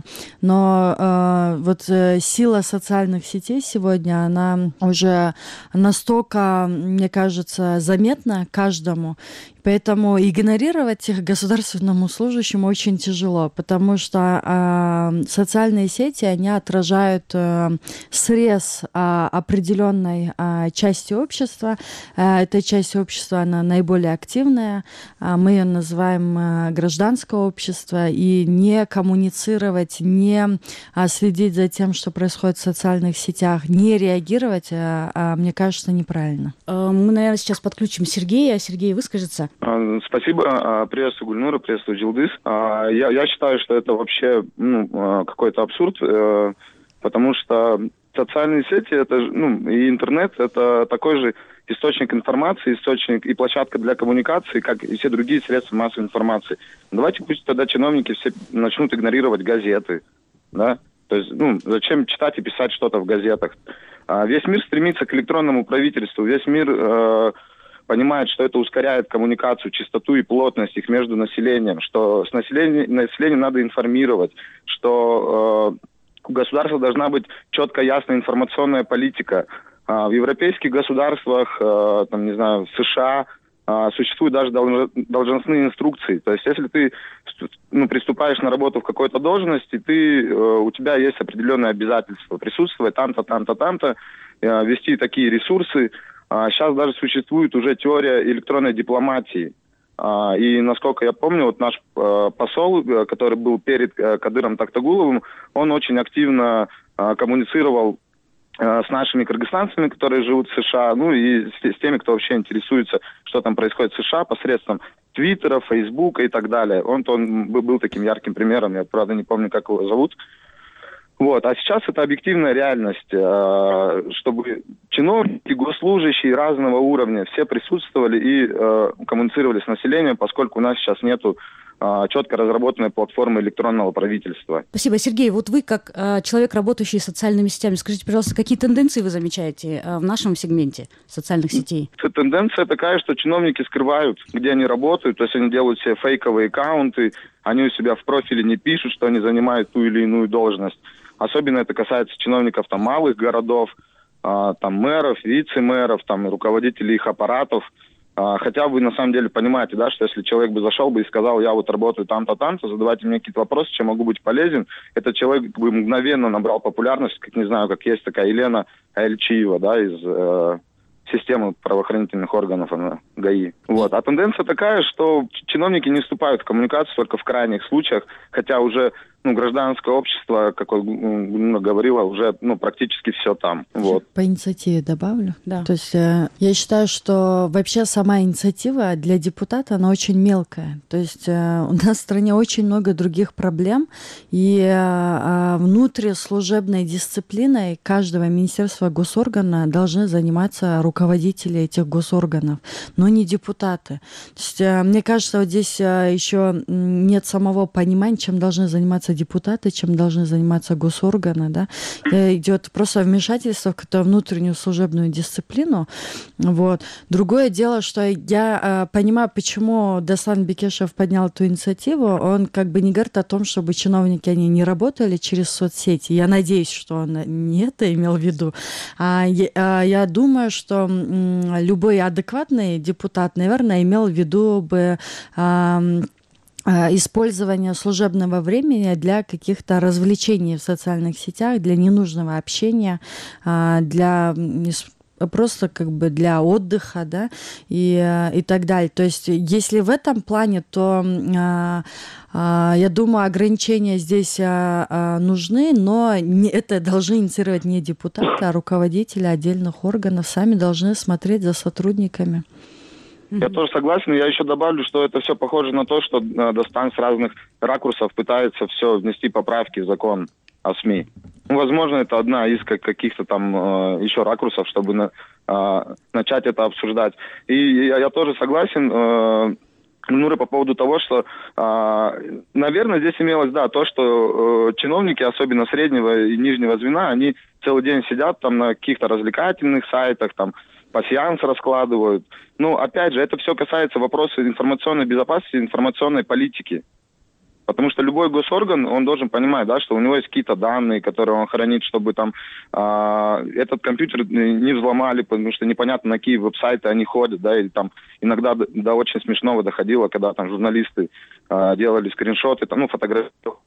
но э, вот э, сила социальных сетей сегодня, она уже настолько, мне кажется, заметна каждому. Поэтому игнорировать их государственному служащему очень тяжело, потому что э, социальные сети, они отражают э, срез э, определенной э, части общества. Э, эта часть общества, она наиболее активная. Э, мы ее называем э, гражданское общество. И не коммуницировать, не э, следить за тем, что происходит в социальных сетях, не реагировать, э, э, мне кажется, неправильно. Мы, наверное, сейчас подключим Сергея. Сергей выскажется. Спасибо. Приветствую Гульнура, приветствую Джилдыз. Я, я считаю, что это вообще ну, какой-то абсурд, потому что социальные сети это, ну, и интернет – это такой же источник информации, источник и площадка для коммуникации, как и все другие средства массовой информации. Давайте пусть тогда чиновники все начнут игнорировать газеты. Да? То есть, ну, зачем читать и писать что-то в газетах? Весь мир стремится к электронному правительству, весь мир э, понимает, что это ускоряет коммуникацию, чистоту и плотность их между населением, что с населением, населением надо информировать, что э, у государства должна быть четкая, ясная информационная политика. Э, в европейских государствах, э, там, не знаю, в США э, существуют даже должностные инструкции. То есть, если ты ну, приступаешь на работу в какой-то должности, ты, э, у тебя есть определенные обязательства присутствовать там-то, там-то, там-то, э, вести такие ресурсы. Сейчас даже существует уже теория электронной дипломатии. И, насколько я помню, вот наш посол, который был перед Кадыром Тактагуловым, он очень активно коммуницировал с нашими кыргызстанцами, которые живут в США, ну и с теми, кто вообще интересуется, что там происходит в США, посредством Твиттера, Фейсбука и так далее. Он, он был таким ярким примером, я, правда, не помню, как его зовут. Вот. А сейчас это объективная реальность, чтобы чиновники, госслужащие разного уровня все присутствовали и коммуницировали с населением, поскольку у нас сейчас нету четко разработанной платформы электронного правительства. Спасибо, Сергей. Вот вы, как э, человек, работающий с социальными сетями, скажите, пожалуйста, какие тенденции вы замечаете э, в нашем сегменте социальных сетей? Тенденция такая, что чиновники скрывают, где они работают, то есть они делают себе фейковые аккаунты, они у себя в профиле не пишут, что они занимают ту или иную должность. Особенно это касается чиновников там, малых городов, э, там, мэров, вице-мэров, там, руководителей их аппаратов. Хотя вы на самом деле понимаете, да, что если человек бы зашел бы и сказал, я вот работаю там-то, там-то, задавайте мне какие-то вопросы, чем могу быть полезен, этот человек бы мгновенно набрал популярность, как не знаю, как есть такая Елена Айльчиева, да, из э, системы правоохранительных органов она, ГАИ. Вот. А тенденция такая, что чиновники не вступают в коммуникацию только в крайних случаях, хотя уже ну, гражданское общество, как Гульнура говорила, уже ну, практически все там. Вот. По инициативе добавлю. Да. То есть э, я считаю, что вообще сама инициатива для депутата, она очень мелкая. То есть э, у нас в стране очень много других проблем, и э, внутрислужебной дисциплиной каждого министерства, госоргана должны заниматься руководители этих госорганов, но не депутаты. То есть э, мне кажется, вот здесь э, еще нет самого понимания, чем должны заниматься депутаты, чем должны заниматься госорганы, да, идет просто вмешательство в какую-то внутреннюю служебную дисциплину, вот. Другое дело, что я э, понимаю, почему Даслан Бекешев поднял эту инициативу, он как бы не говорит о том, чтобы чиновники, они не работали через соцсети, я надеюсь, что он не это имел в виду, а я, а я думаю, что м, любой адекватный депутат, наверное, имел в виду бы э, использование служебного времени для каких-то развлечений в социальных сетях, для ненужного общения, для просто как бы для отдыха, да, и, и так далее. То есть если в этом плане, то я думаю, ограничения здесь нужны, но это должны инициировать не депутаты, а руководители отдельных органов, сами должны смотреть за сотрудниками. Я тоже согласен. Я еще добавлю, что это все похоже на то, что Дастан с разных ракурсов пытается все внести поправки в закон о СМИ. Ну, возможно, это одна из каких-то там э, еще ракурсов, чтобы на, э, начать это обсуждать. И я, я тоже согласен, э, Нура, по поводу того, что, э, наверное, здесь имелось, да, то, что э, чиновники, особенно среднего и нижнего звена, они целый день сидят там на каких-то развлекательных сайтах, там, пассианс раскладывают. Ну, опять же, это все касается вопроса информационной безопасности, информационной политики. Потому что любой госорган, он должен понимать, да, что у него есть какие-то данные, которые он хранит, чтобы там э, этот компьютер не взломали, потому что непонятно, на какие веб-сайты они ходят, да, и там иногда до, до очень смешного доходило, когда там журналисты э, делали скриншоты, там, ну, фотографии,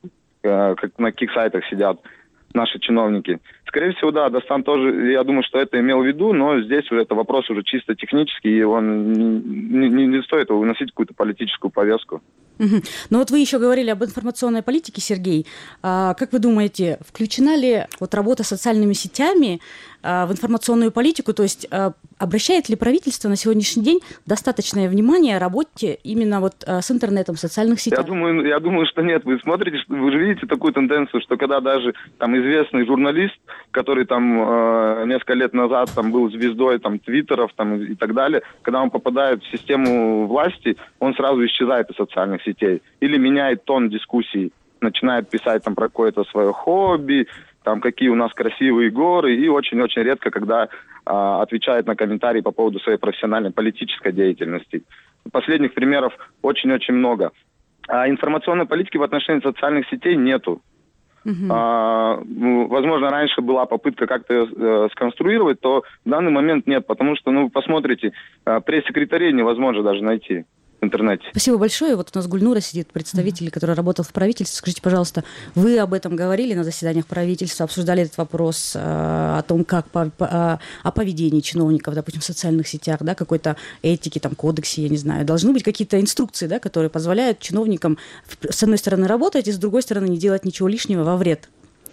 э, как, на каких сайтах сидят наши чиновники. Скорее всего, да, Дастан тоже, я думаю, что это имел в виду, но здесь уже это вопрос уже чисто технический, и он не, не, не стоит его выносить в какую-то политическую повестку. Угу. Но вот вы еще говорили об информационной политике, Сергей. А, как вы думаете, включена ли вот работа с социальными сетями а, в информационную политику? То есть а, обращает ли правительство на сегодняшний день достаточное внимание работе именно вот а, с интернетом, в социальных сетях? Я думаю, я думаю, что нет. Вы смотрите, вы же видите такую тенденцию, что когда даже там известный журналист, который там э, несколько лет назад там был звездой там твиттеров там и так далее, когда он попадает в систему власти, он сразу исчезает из социальных сетей или меняет тон дискуссий, начинает писать там про какое-то свое хобби, там какие у нас красивые горы, и очень-очень редко, когда э, отвечает на комментарии по поводу своей профессиональной политической деятельности. Последних примеров очень-очень много. А информационной политики в отношении социальных сетей нету. Uh-huh. А, возможно, раньше была попытка как-то э, сконструировать, то в данный момент нет, потому что, ну, посмотрите, э, пресс-секретарей невозможно даже найти в интернете. Спасибо большое. Вот у нас Гульнура сидит, представитель, который работал в правительстве. Скажите, пожалуйста, вы об этом говорили на заседаниях правительства, обсуждали этот вопрос э, о том, как по, по, о поведении чиновников, допустим, в социальных сетях, да, какой-то этики, там, кодексе, я не знаю. Должны быть какие-то инструкции, да, которые позволяют чиновникам, с одной стороны, работать, и с другой стороны, не делать ничего лишнего во вред.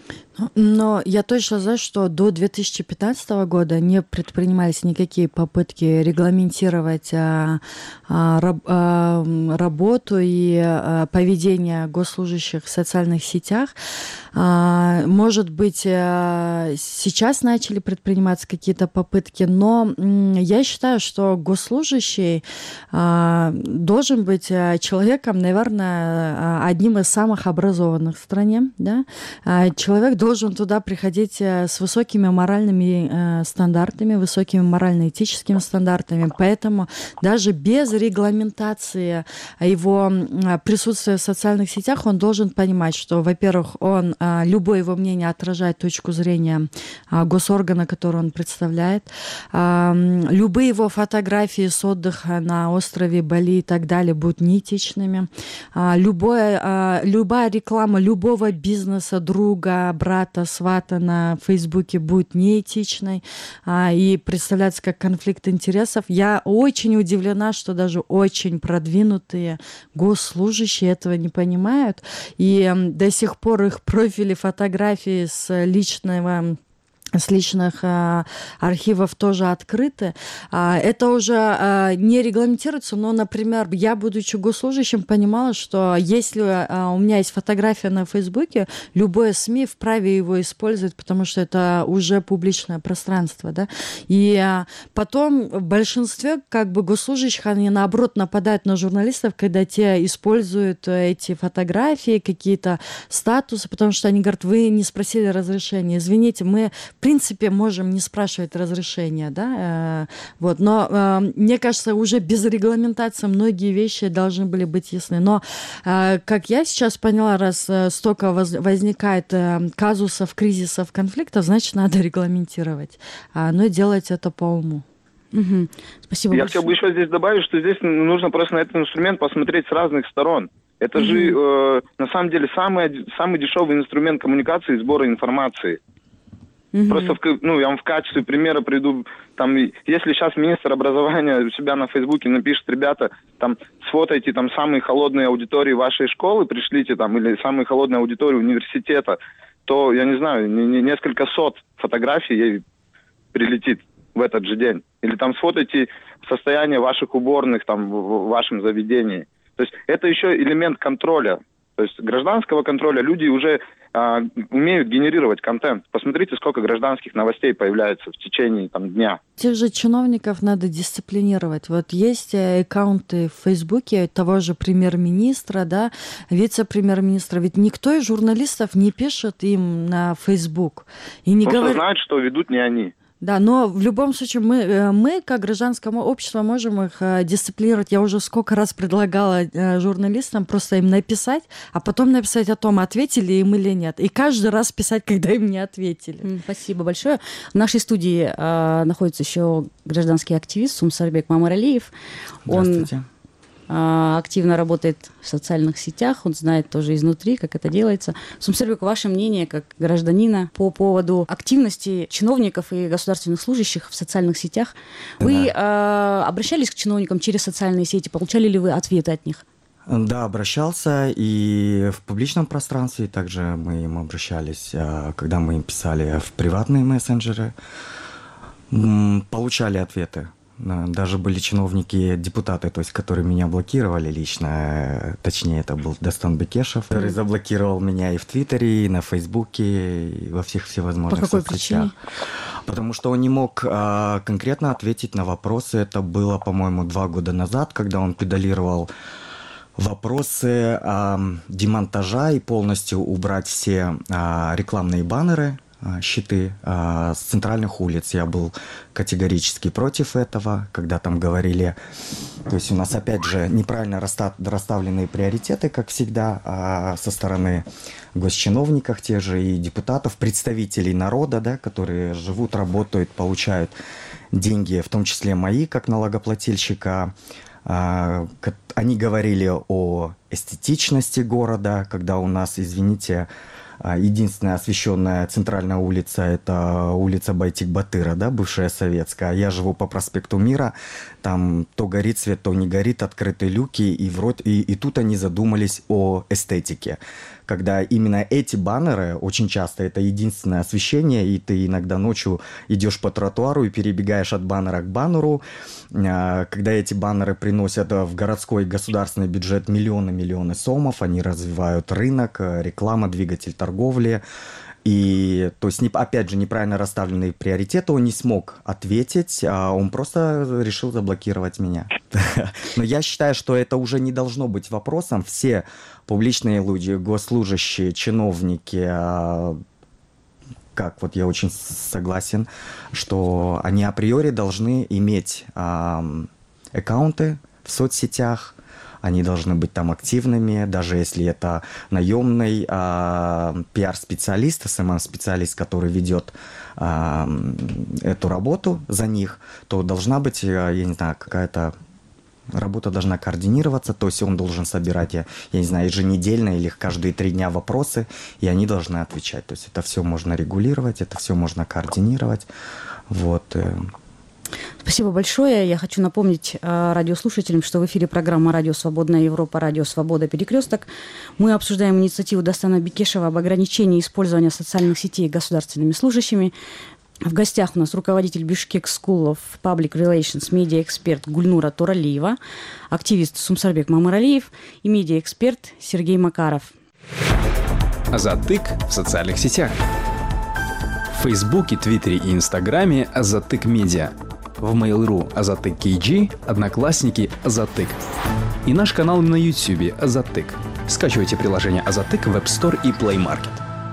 Но я точно знаю, что до две тысячи пятнадцатого года не предпринимались никакие попытки регламентировать а, а, раб, а, работу и а, поведение госслужащих в социальных сетях. А, может быть, а, сейчас начали предприниматься какие-то попытки, но м, я считаю, что госслужащий а, должен быть человеком, наверное, одним из самых образованных в стране. Да? А, человек должен туда приходить с высокими моральными э, стандартами, высокими морально-этическими стандартами. Поэтому даже без регламентации его присутствия в социальных сетях он должен понимать, что, во-первых, он, э, любое его мнение отражает точку зрения э, госоргана, который он представляет. Э, любые его фотографии с отдыха на острове Бали и так далее будут неэтичными. Э, любое, э, любая реклама любого бизнеса, друга, брата, брата, свата на Фейсбуке будет неэтичной а, и представляться как конфликт интересов. Я очень удивлена, что даже очень продвинутые госслужащие этого не понимают. И до сих пор их профили, фотографии с личного с личных а, архивов тоже открыты. А, это уже а, не регламентируется, но, например, я, будучи госслужащим, понимала, что если а, у меня есть фотография на Фейсбуке, любое СМИ вправе его использовать, потому что это уже публичное пространство. Да? И а, потом в большинстве как бы госслужащих, они наоборот нападают на журналистов, когда те используют эти фотографии, какие-то статусы, потому что они говорят, вы не спросили разрешения. Извините, мы в принципе можем не спрашивать разрешения, да, вот, но мне кажется, уже без регламентации многие вещи должны были быть ясны. Но, как я сейчас поняла, раз столько возникает казусов, кризисов, конфликтов, значит, надо регламентировать, но делать это по уму. Угу. Спасибо Я большое. хотел бы еще здесь добавить, что здесь нужно просто на этот инструмент посмотреть с разных сторон. Это угу. же, э, на самом деле, самый, самый дешевый инструмент коммуникации и сбора информации. Mm-hmm. Просто, в, ну, я вам в качестве примера приду, там, если сейчас министр образования у себя на Фейсбуке напишет, ребята, там, сфотайте там самые холодные аудитории вашей школы, пришлите там, или самые холодные аудитории университета, то, я не знаю, не, не, несколько сот фотографий ей прилетит в этот же день. Или там сфотайте состояние ваших уборных там в, в вашем заведении. То есть это еще элемент контроля. То есть гражданского контроля. Люди уже а, умеют генерировать контент. Посмотрите, сколько гражданских новостей появляется в течение там, дня. Тех же чиновников надо дисциплинировать. Вот есть аккаунты в Фейсбуке того же премьер-министра, да, вице-премьер-министра. Ведь никто из журналистов не пишет им на Фейсбук. И не Просто говорит... знают, что ведут не они. Да, но в любом случае мы, мы, как гражданское общество, можем их дисциплинировать. Я уже сколько раз предлагала журналистам просто им написать, а потом написать о том, ответили им или нет. И каждый раз писать, когда им не ответили. Спасибо большое. В нашей студии э, находится еще гражданский активист Сумсарбек Мамаралиев. Здравствуйте. Он активно работает в социальных сетях, он знает тоже изнутри, как это делается. Сумсарбек, ваше мнение как гражданина по поводу активности чиновников и государственных служащих в социальных сетях? Вы да. э, обращались к чиновникам через социальные сети? Получали ли вы ответы от них? Да, обращался и в публичном пространстве, также мы им обращались, когда мы им писали в приватные мессенджеры, получали ответы. Даже были чиновники, депутаты, то есть, которые меня блокировали лично, точнее, это был Дастан Бекешев, который заблокировал меня и в Твиттере, и на Фейсбуке, и во всех всевозможных По какой соцсетях. Причине? Потому что он не мог а, конкретно ответить на вопросы. Это было, по-моему, два года назад, когда он педалировал вопросы а, демонтажа и полностью убрать все а, рекламные баннеры, щиты а, с центральных улиц. Я был категорически против этого, когда там говорили, то есть у нас опять же неправильно расставленные приоритеты, как всегда, а, со стороны госчиновников, тех же и депутатов, представителей народа, да, которые живут, работают, получают деньги, в том числе мои, как налогоплательщика. А, они говорили о эстетичности города, когда у нас, извините, единственная освещенная центральная улица – это улица Байтик-Батыра, да, бывшая советская. Я живу по проспекту Мира, там то горит свет, то не горит, открытые люки, и, вроде, и, и тут они задумались о эстетике. Когда именно эти баннеры, очень часто это единственное освещение, и ты иногда ночью идешь по тротуару и перебегаешь от баннера к баннеру, когда эти баннеры приносят в городской государственный бюджет миллионы-миллионы сомов, они развивают рынок, реклама, двигатель торговли. И, то есть, опять же, неправильно расставленные приоритеты, он не смог ответить, а он просто решил заблокировать меня. Но я считаю, что это уже не должно быть вопросом. Все публичные люди, госслужащие, чиновники, как вот я очень согласен, что они априори должны иметь аккаунты в соцсетях, они должны быть там активными, даже если это наемный а, пиар-специалист, эс эм эм-специалист, который ведет а, эту работу за них, то должна быть, я не знаю, какая-то работа должна координироваться, то есть он должен собирать, я, я не знаю, еженедельно или каждые три дня вопросы, и они должны отвечать. То есть это все можно регулировать, это все можно координировать. Вот. Спасибо большое. Я хочу напомнить э, радиослушателям, что в эфире программа «Радио Свободная Европа», «Радио Свобода. Перекресток». Мы обсуждаем инициативу Дастана Бикешева об ограничении использования социальных сетей государственными служащими. В гостях у нас руководитель Бишкек School of Public Relations, медиаэксперт Гульнура Туралиева, активист Сумсарбек Мамыралиев и медиаэксперт Сергей Макаров. Затык в социальных сетях. В Фейсбуке, Твиттере и Инстаграме Затык Медиа. В Mail.ru Азатык кей джи, Одноклассники Азатык. И наш канал на Ютьюбе Азатык. Скачивайте приложение Азатык в App Store и Play Market.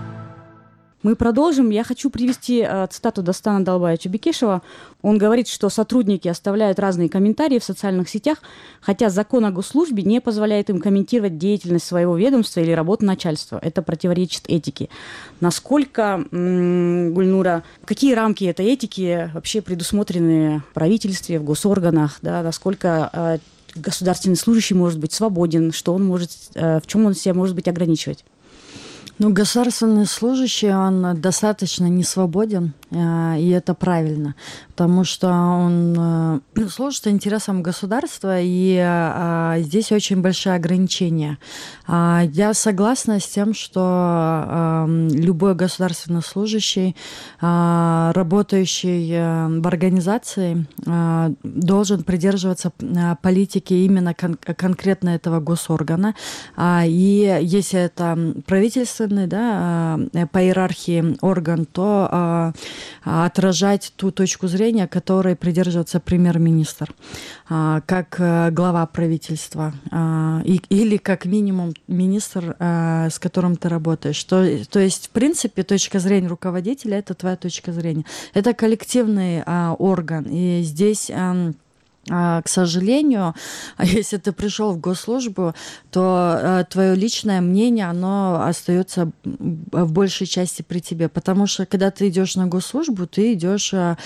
Мы продолжим. Я хочу привести э, цитату Дастана Далбаевича Бикешева. Он говорит, что сотрудники оставляют разные комментарии в социальных сетях, хотя закон о госслужбе не позволяет им комментировать деятельность своего ведомства или работу начальства. Это противоречит этике. Насколько, м-м, Гульнура, какие рамки этой этики вообще предусмотрены в правительстве, в госорганах, да, насколько э, государственный служащий может быть свободен, что он может, э, в чем он себя может быть ограничивать? Ну, государственный служащий, он достаточно не свободен, и это правильно, потому что он служит интересам государства, и здесь очень большие ограничения. Я согласна с тем, что любой государственный служащий, работающий в организации, должен придерживаться политики именно кон- конкретно этого госоргана, и если это правительство, да, по иерархии орган, то а, отражать ту точку зрения, которой придерживается премьер-министр, а, как а, глава правительства, а, и, или как минимум министр, а, с которым ты работаешь. То, то есть, в принципе, точка зрения руководителя – это твоя точка зрения. Это коллективный а, орган, и здесь… А, к сожалению, если ты пришел в госслужбу, то твое личное мнение, оно остается в большей части при тебе, потому что когда ты идешь на госслужбу, ты идешь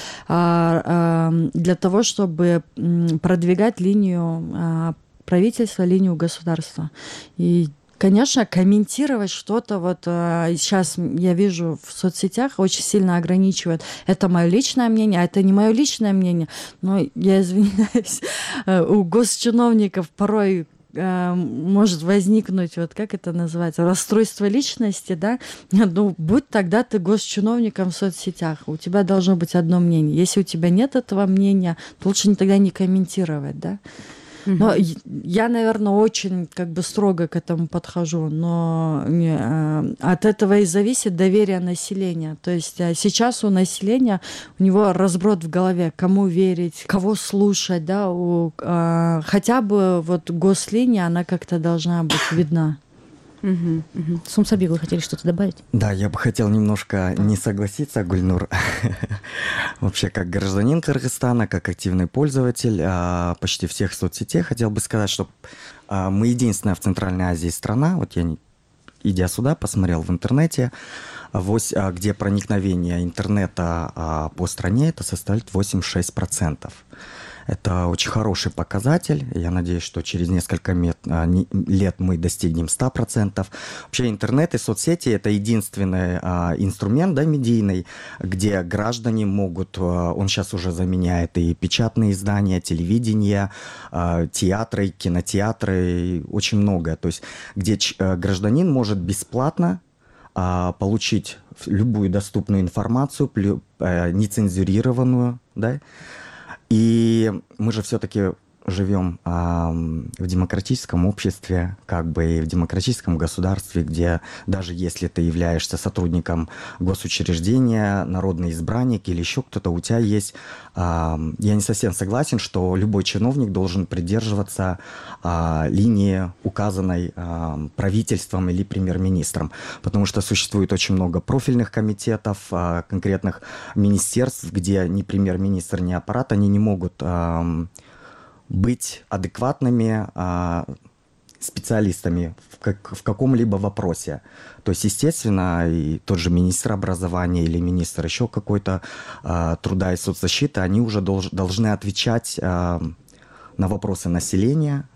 для того, чтобы продвигать линию правительства, линию государства. И конечно, комментировать что-то, вот сейчас я вижу в соцсетях, очень сильно ограничивают. Это мое личное мнение, а это не мое личное мнение. Но я извиняюсь, у госчиновников порой может возникнуть, вот как это называется, расстройство личности, да, ну, будь тогда ты госчиновником в соцсетях, у тебя должно быть одно мнение. Если у тебя нет этого мнения, то лучше тогда не комментировать, да. Но я, наверное, очень как бы строго к этому подхожу, но от этого и зависит доверие населения. То есть сейчас у населения, у него разброд в голове, кому верить, кого слушать, да, у, хотя бы вот гослиния, она как-то должна быть видна. Угу, угу. Сумсарбек, вы хотели что-то добавить? Да, я бы хотел немножко не согласиться, Гульнур. Вообще, как гражданин Кыргызстана, как активный пользователь почти всех соцсетей, хотел бы сказать, что мы единственная в Центральной Азии страна, вот я, идя сюда, посмотрел в интернете, где проникновение интернета по стране это составит восемьдесят шесть процентов. Это очень хороший показатель. Я надеюсь, что через несколько лет мы достигнем ста процентов. Вообще интернет и соцсети – это единственный инструмент, да, медийный, где граждане могут… Он сейчас уже заменяет и печатные издания, телевидение, театры, кинотеатры, очень много. То есть где гражданин может бесплатно получить любую доступную информацию, нецензурированную, да. И мы же все-таки живем а, в демократическом обществе, как бы и в демократическом государстве, где даже если ты являешься сотрудником госучреждения, народный избранник или еще кто-то, у тебя есть… А, я не совсем согласен, что любой чиновник должен придерживаться а, линии, указанной а, правительством или премьер-министром, потому что существует очень много профильных комитетов, а, конкретных министерств, где ни премьер-министр, ни аппарат, они не могут… А, быть адекватными а, специалистами в, как, в каком-либо вопросе. То есть, естественно, и тот же министр образования или министр еще какой-то а, труда и соцзащиты, они уже долж, должны отвечать а, на вопросы населения,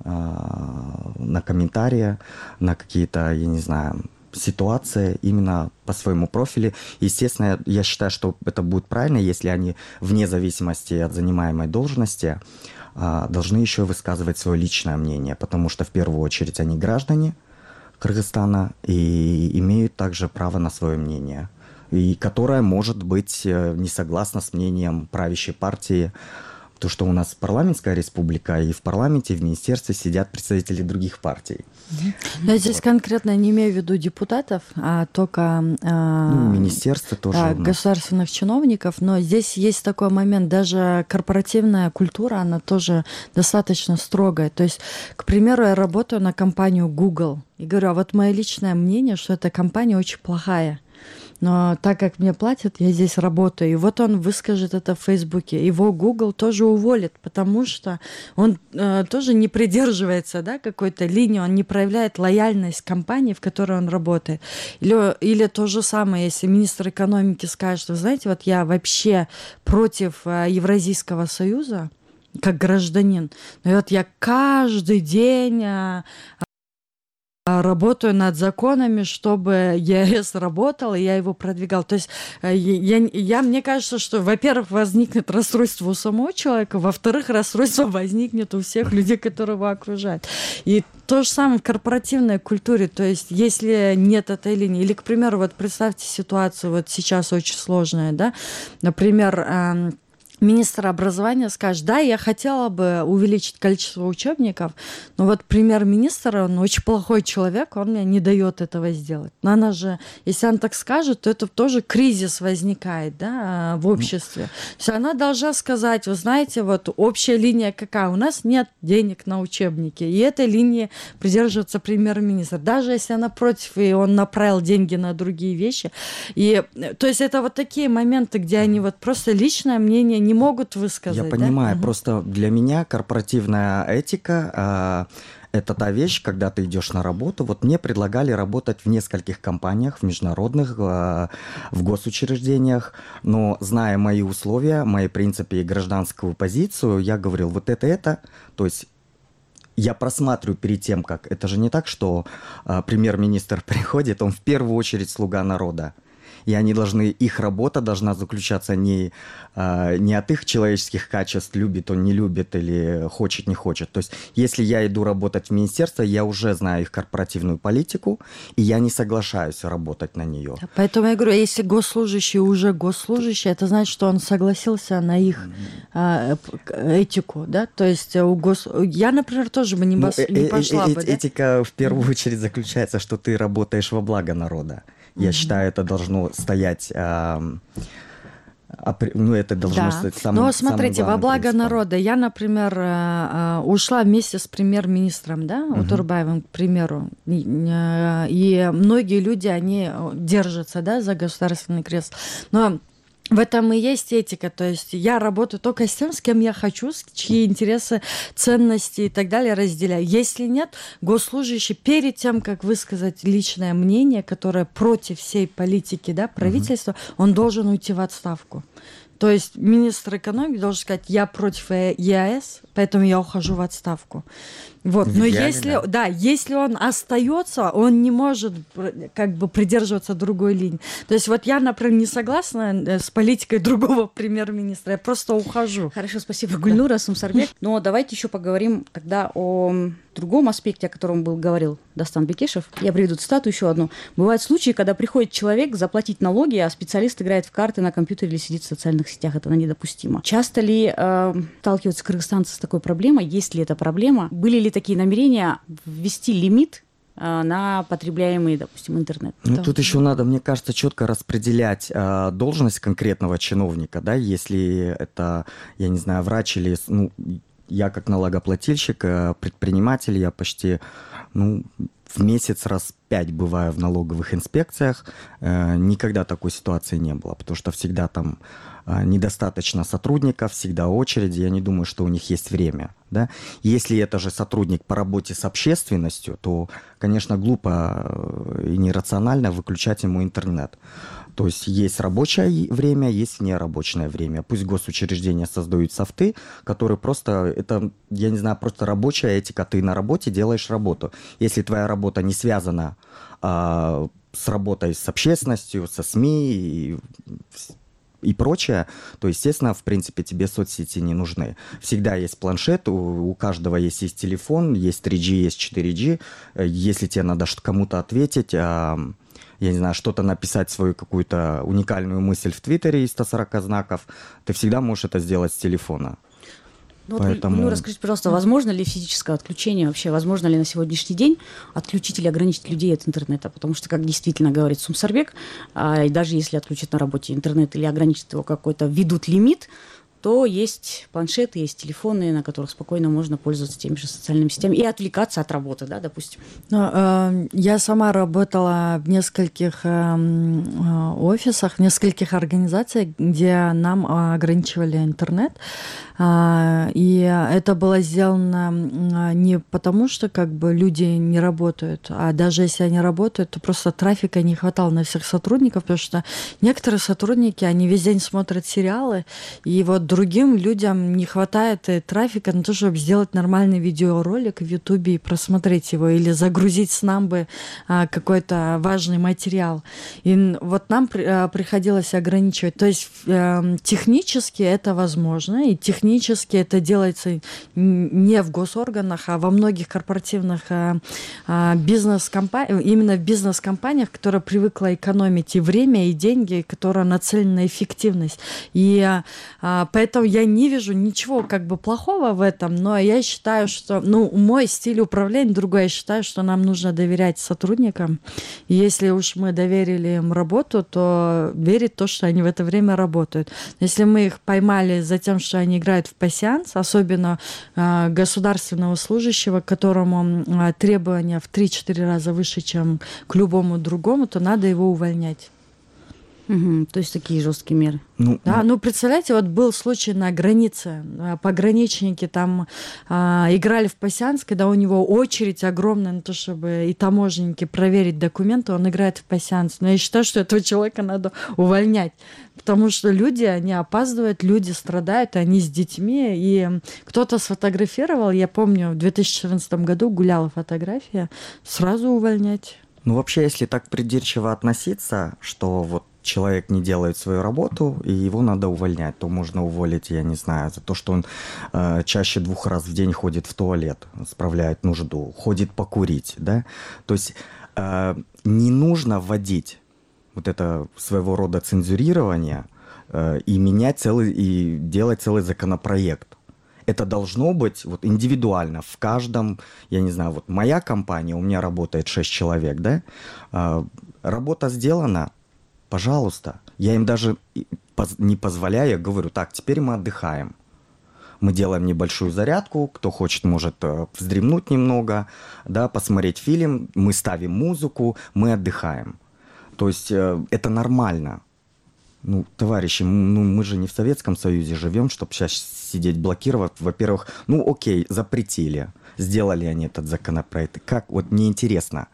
на комментарии, на какие-то, я не знаю, ситуации именно по своему профилю. Естественно, я, я считаю, что это будет правильно, если они вне зависимости от занимаемой должности должны еще высказывать свое личное мнение, потому что в первую очередь они граждане Кыргызстана и имеют также право на свое мнение, и которое может быть не согласно с мнением правящей партии. То, что у нас парламентская республика, и в парламенте, и в министерстве сидят представители других партий. Я здесь вот. Конкретно не имею в виду депутатов, а только ну, министерство тоже а, государственных чиновников. Но здесь есть такой момент, даже корпоративная культура, она тоже достаточно строгая. То есть, к примеру, я работаю на компанию Google и говорю, а вот мое личное мнение, что эта компания очень плохая. Но так как мне платят, я здесь работаю. И вот он выскажет это в Фейсбуке. Его Google тоже уволит, потому что он э, тоже не придерживается, да, какой-то линии, он не проявляет лояльность компании, в которой он работает. Или, или то же самое, если министр экономики скажет, что, вы знаете, вот я вообще против э, Евразийского союза, как гражданин, но вот я каждый день... Э, работаю над законами, чтобы ЕС работал, и я его продвигал. То есть я, я, мне кажется, что, во-первых, возникнет расстройство у самого человека, во-вторых, расстройство возникнет у всех людей, которые его окружают. И то же самое в корпоративной культуре. То есть если нет этой линии, или, к примеру, вот представьте ситуацию, вот сейчас очень сложная, да, например, министр образования скажет, да, я хотела бы увеличить количество учебников, но вот премьер-министр, он очень плохой человек, он мне не дает этого сделать. Но она же, если она так скажет, то это тоже кризис возникает, да, в обществе. То есть она должна сказать, вы знаете, вот общая линия какая, у нас нет денег на учебники, и этой линии придерживается премьер-министр. Даже если она против, и он направил деньги на другие вещи. И, то есть это вот такие моменты, где они вот просто личное мнение не могут высказать. Я понимаю, да? Просто для меня корпоративная этика э, это та вещь, когда ты идешь на работу. Вот мне предлагали работать в нескольких компаниях, в международных, э, в госучреждениях, но зная мои условия, мои принципы и гражданскую позицию, я говорил, вот это, это, то есть я просматриваю перед тем, как... Это же не так, что э, премьер-министр приходит, он в первую очередь слуга народа. И они должны, их работа должна заключаться не, а, не от их человеческих качеств, любит он, не любит или хочет, не хочет. То есть, если я иду работать в министерство, я уже знаю их корпоративную политику, и я не соглашаюсь работать на нее. Поэтому я говорю, если госслужащий уже госслужащий, это значит, что он согласился на их а, этику, да? То есть у гос... я, например, тоже бы не, ну, бас... не пошла э- э- бы, да? Этика в первую очередь заключается, что ты работаешь во благо народа. Я mm-hmm. считаю, это должно стоять, э, опри... ну, это должно да. стоять самым, Но смотрите, самым во благо принципом. Народа, я, например, э, ушла вместе с премьер-министром, да, mm-hmm. Утурбаевым, к примеру, и, э, и многие люди, они держатся, да, за государственный крест, но в этом и есть этика, то есть я работаю только с тем, с кем я хочу, чьи интересы, ценности и так далее разделяю. Если нет, госслужащий перед тем, как высказать личное мнение, которое против всей политики, да, правительства, uh-huh. он должен уйти в отставку. То есть министр экономики должен сказать, я против ЕАЭС, поэтому я ухожу в отставку. Вот. Но идеале, если, да. Да, если он остается, он не может как бы придерживаться другой линии. То есть вот я, например, не согласна с политикой другого премьер-министра, я просто ухожу. Хорошо, спасибо, Гульнура Сумсарбек. Но давайте еще поговорим тогда о другом аспекте, о котором был, говорил Дастан Бекешев. Я приведу цитату еще одну. Бывают случаи, когда приходит человек заплатить налоги, а специалист играет в карты на компьютере или сидит в социальных сетях. Это недопустимо. Часто ли э, сталкиваются кыргызстанцы с такой проблемой? Есть ли эта проблема? Были ли такие намерения ввести лимит э, на потребляемый, допустим, интернет? Ну, да. Тут еще надо, мне кажется, четко распределять э, должность конкретного чиновника, да, если это, я не знаю, врач или, ну, я как налогоплательщик, э, предприниматель, я почти, ну, в месяц раз пять бываю в налоговых инспекциях, э, никогда такой ситуации не было, потому что всегда там э, недостаточно сотрудников, всегда очереди, я не думаю, что у них есть время. Да? Если это же сотрудник по работе с общественностью, то, конечно, глупо и нерационально выключать ему интернет. То есть есть рабочее время, есть нерабочее время. Пусть госучреждения создают софты, которые просто, это, я не знаю, просто рабочая этика. Ты на работе делаешь работу. Если твоя работа не связана а, с работой с общественностью, со СМИ и, и прочее, то, естественно, в принципе, тебе соцсети не нужны. Всегда есть планшет, у, у каждого есть, есть телефон, есть три джи, есть четыре джи. Если тебе надо кому-то ответить, а, я не знаю, что-то написать, свою какую-то уникальную мысль в Твиттере из ста сорока знаков, ты всегда можешь это сделать с телефона. Ну, Поэтому... вот, ну, расскажите, пожалуйста, возможно ли физическое отключение вообще? Возможно ли на сегодняшний день отключить или ограничить людей от интернета? Потому что, как действительно говорит Сумсарбек, а, и даже если отключат на работе интернет или ограничат его какой-то, введут лимит, то есть планшеты, есть телефоны, на которых спокойно можно пользоваться теми же социальными сетями и отвлекаться от работы, да, допустим. Ну, э, я сама работала в нескольких э, офисах, в нескольких организациях, где нам ограничивали интернет. Э, и это было сделано не потому, что как бы люди не работают, а даже если они работают, то просто трафика не хватало на всех сотрудников, потому что некоторые сотрудники, они весь день смотрят сериалы, и вот другим людям не хватает трафика на то, чтобы сделать нормальный видеоролик в Ютубе и просмотреть его, или загрузить с нам бы а, какой-то важный материал. И вот нам при, а, приходилось ограничивать. То есть э, технически это возможно, и технически это делается не в госорганах, а во многих корпоративных а, а, бизнес-компаниях, именно в бизнес-компаниях, которые привыкла экономить и время, и деньги, которые нацелены на эффективность. И а, Поэтому я не вижу ничего как бы плохого в этом, но я считаю, что, ну, мой стиль управления другой. Я считаю, что нам нужно доверять сотрудникам. И если уж мы доверили им работу, то верить в то, что они в это время работают. Если мы их поймали за тем, что они играют в пасьянс, особенно э, государственного служащего, к которому э, требования в три-четыре раза выше, чем к любому другому, то надо его увольнять. Угу, то есть такие жесткие меры. Ну, да, ну представляете, вот был случай на границе, пограничники там а, играли в пасьянс, когда у него очередь огромная на то, чтобы и таможенники проверить документы, он играет в пасьянс. Но я считаю, что этого человека надо увольнять, потому что люди, они опаздывают, люди страдают, они с детьми, и кто-то сфотографировал, я помню, в две тысячи четырнадцатом году гуляла фотография, сразу увольнять. Ну вообще, если так придирчиво относиться, что вот человек не делает свою работу, и его надо увольнять, то можно уволить, я не знаю, за то, что он э, чаще двух раз в день ходит в туалет, справляет нужду, ходит покурить, да. То есть э, не нужно вводить вот это своего рода цензурирование э, и менять целый, и делать целый законопроект. Это должно быть вот индивидуально в каждом, я не знаю, вот моя компания, у меня работает шесть человек, да, э, работа сделана, пожалуйста. Я им даже не позволяю, я говорю, так, теперь мы отдыхаем. Мы делаем небольшую зарядку, кто хочет, может вздремнуть немного, да, посмотреть фильм, мы ставим музыку, мы отдыхаем. То есть это нормально. Ну, товарищи, ну, мы же не в Советском Союзе живем, чтобы сейчас сидеть блокировать. Во-первых, ну окей, запретили, сделали они этот законопроект. Как, вот мне интересно,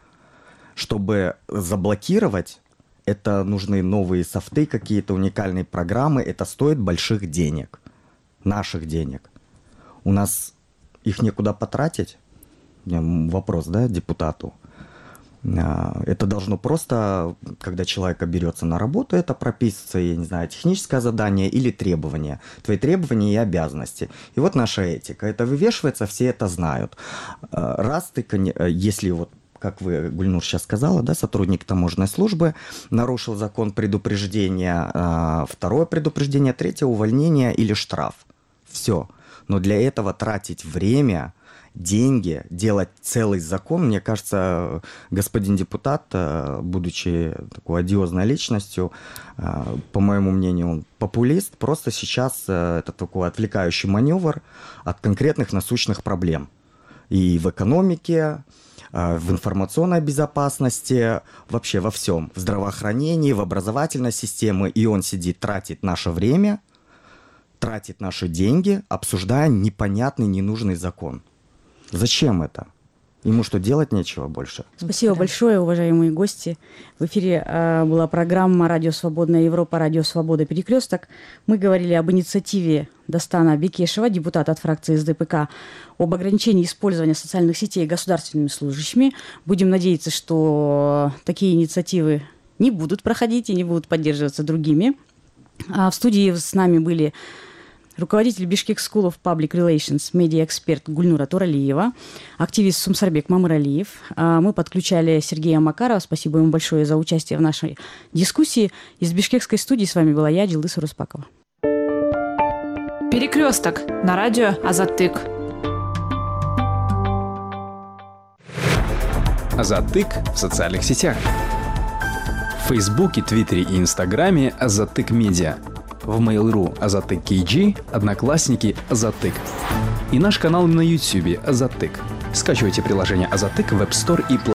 чтобы заблокировать, это нужны новые софты, какие-то уникальные программы. Это стоит больших денег, наших денег. У нас их некуда потратить. Вопрос, да, депутату. Это должно просто, когда человек берется на работу, это прописывается, я не знаю, техническое задание или требование. Твои требования и обязанности. И вот наша этика. Это вывешивается, все это знают. Раз ты, если вот, как вы, Гульнур, сейчас сказала, да, сотрудник таможенной службы нарушил закон, предупреждения, а, второе предупреждение, третье увольнение или штраф. Все. Но для этого тратить время, деньги, делать целый закон, мне кажется, господин депутат, будучи такой одиозной личностью, по моему мнению, он популист, просто сейчас это такой отвлекающий маневр от конкретных насущных проблем. И в экономике, в информационной безопасности, вообще во всем, в здравоохранении, в образовательной системе, и он сидит, тратит наше время, тратит наши деньги, обсуждая непонятный, ненужный закон. Зачем это? Ему что, делать нечего больше? Спасибо да. большое, уважаемые гости. В эфире э, была программа «Радио Свободная Европа», «Радио Свобода. Перекресток». Мы говорили об инициативе Дастана Бекешева, депутата от фракции эс дэ пэ ка, об ограничении использования социальных сетей государственными служащими. Будем надеяться, что такие инициативы не будут проходить и не будут поддерживаться другими. А в студии с нами были руководитель Бишкек School of Public Relations, медиа-эксперт Гульнура Туралиева, активист Сумсарбек Мамыралиев. Мы подключали Сергея Макарова. Спасибо ему большое за участие в нашей дискуссии. Из бишкекской студии с вами была я, Джилдыс Руспакова. Перекресток на радио Азаттык. Азаттык в социальных сетях. В Фейсбуке, Твиттере и Инстаграме Азаттык Медиа. В Mail.ru Азаттык кей джи, Одноклассники Азаттык. И наш канал на Ютьюбе Азаттык. Скачивайте приложение Азаттык в App Store и Play.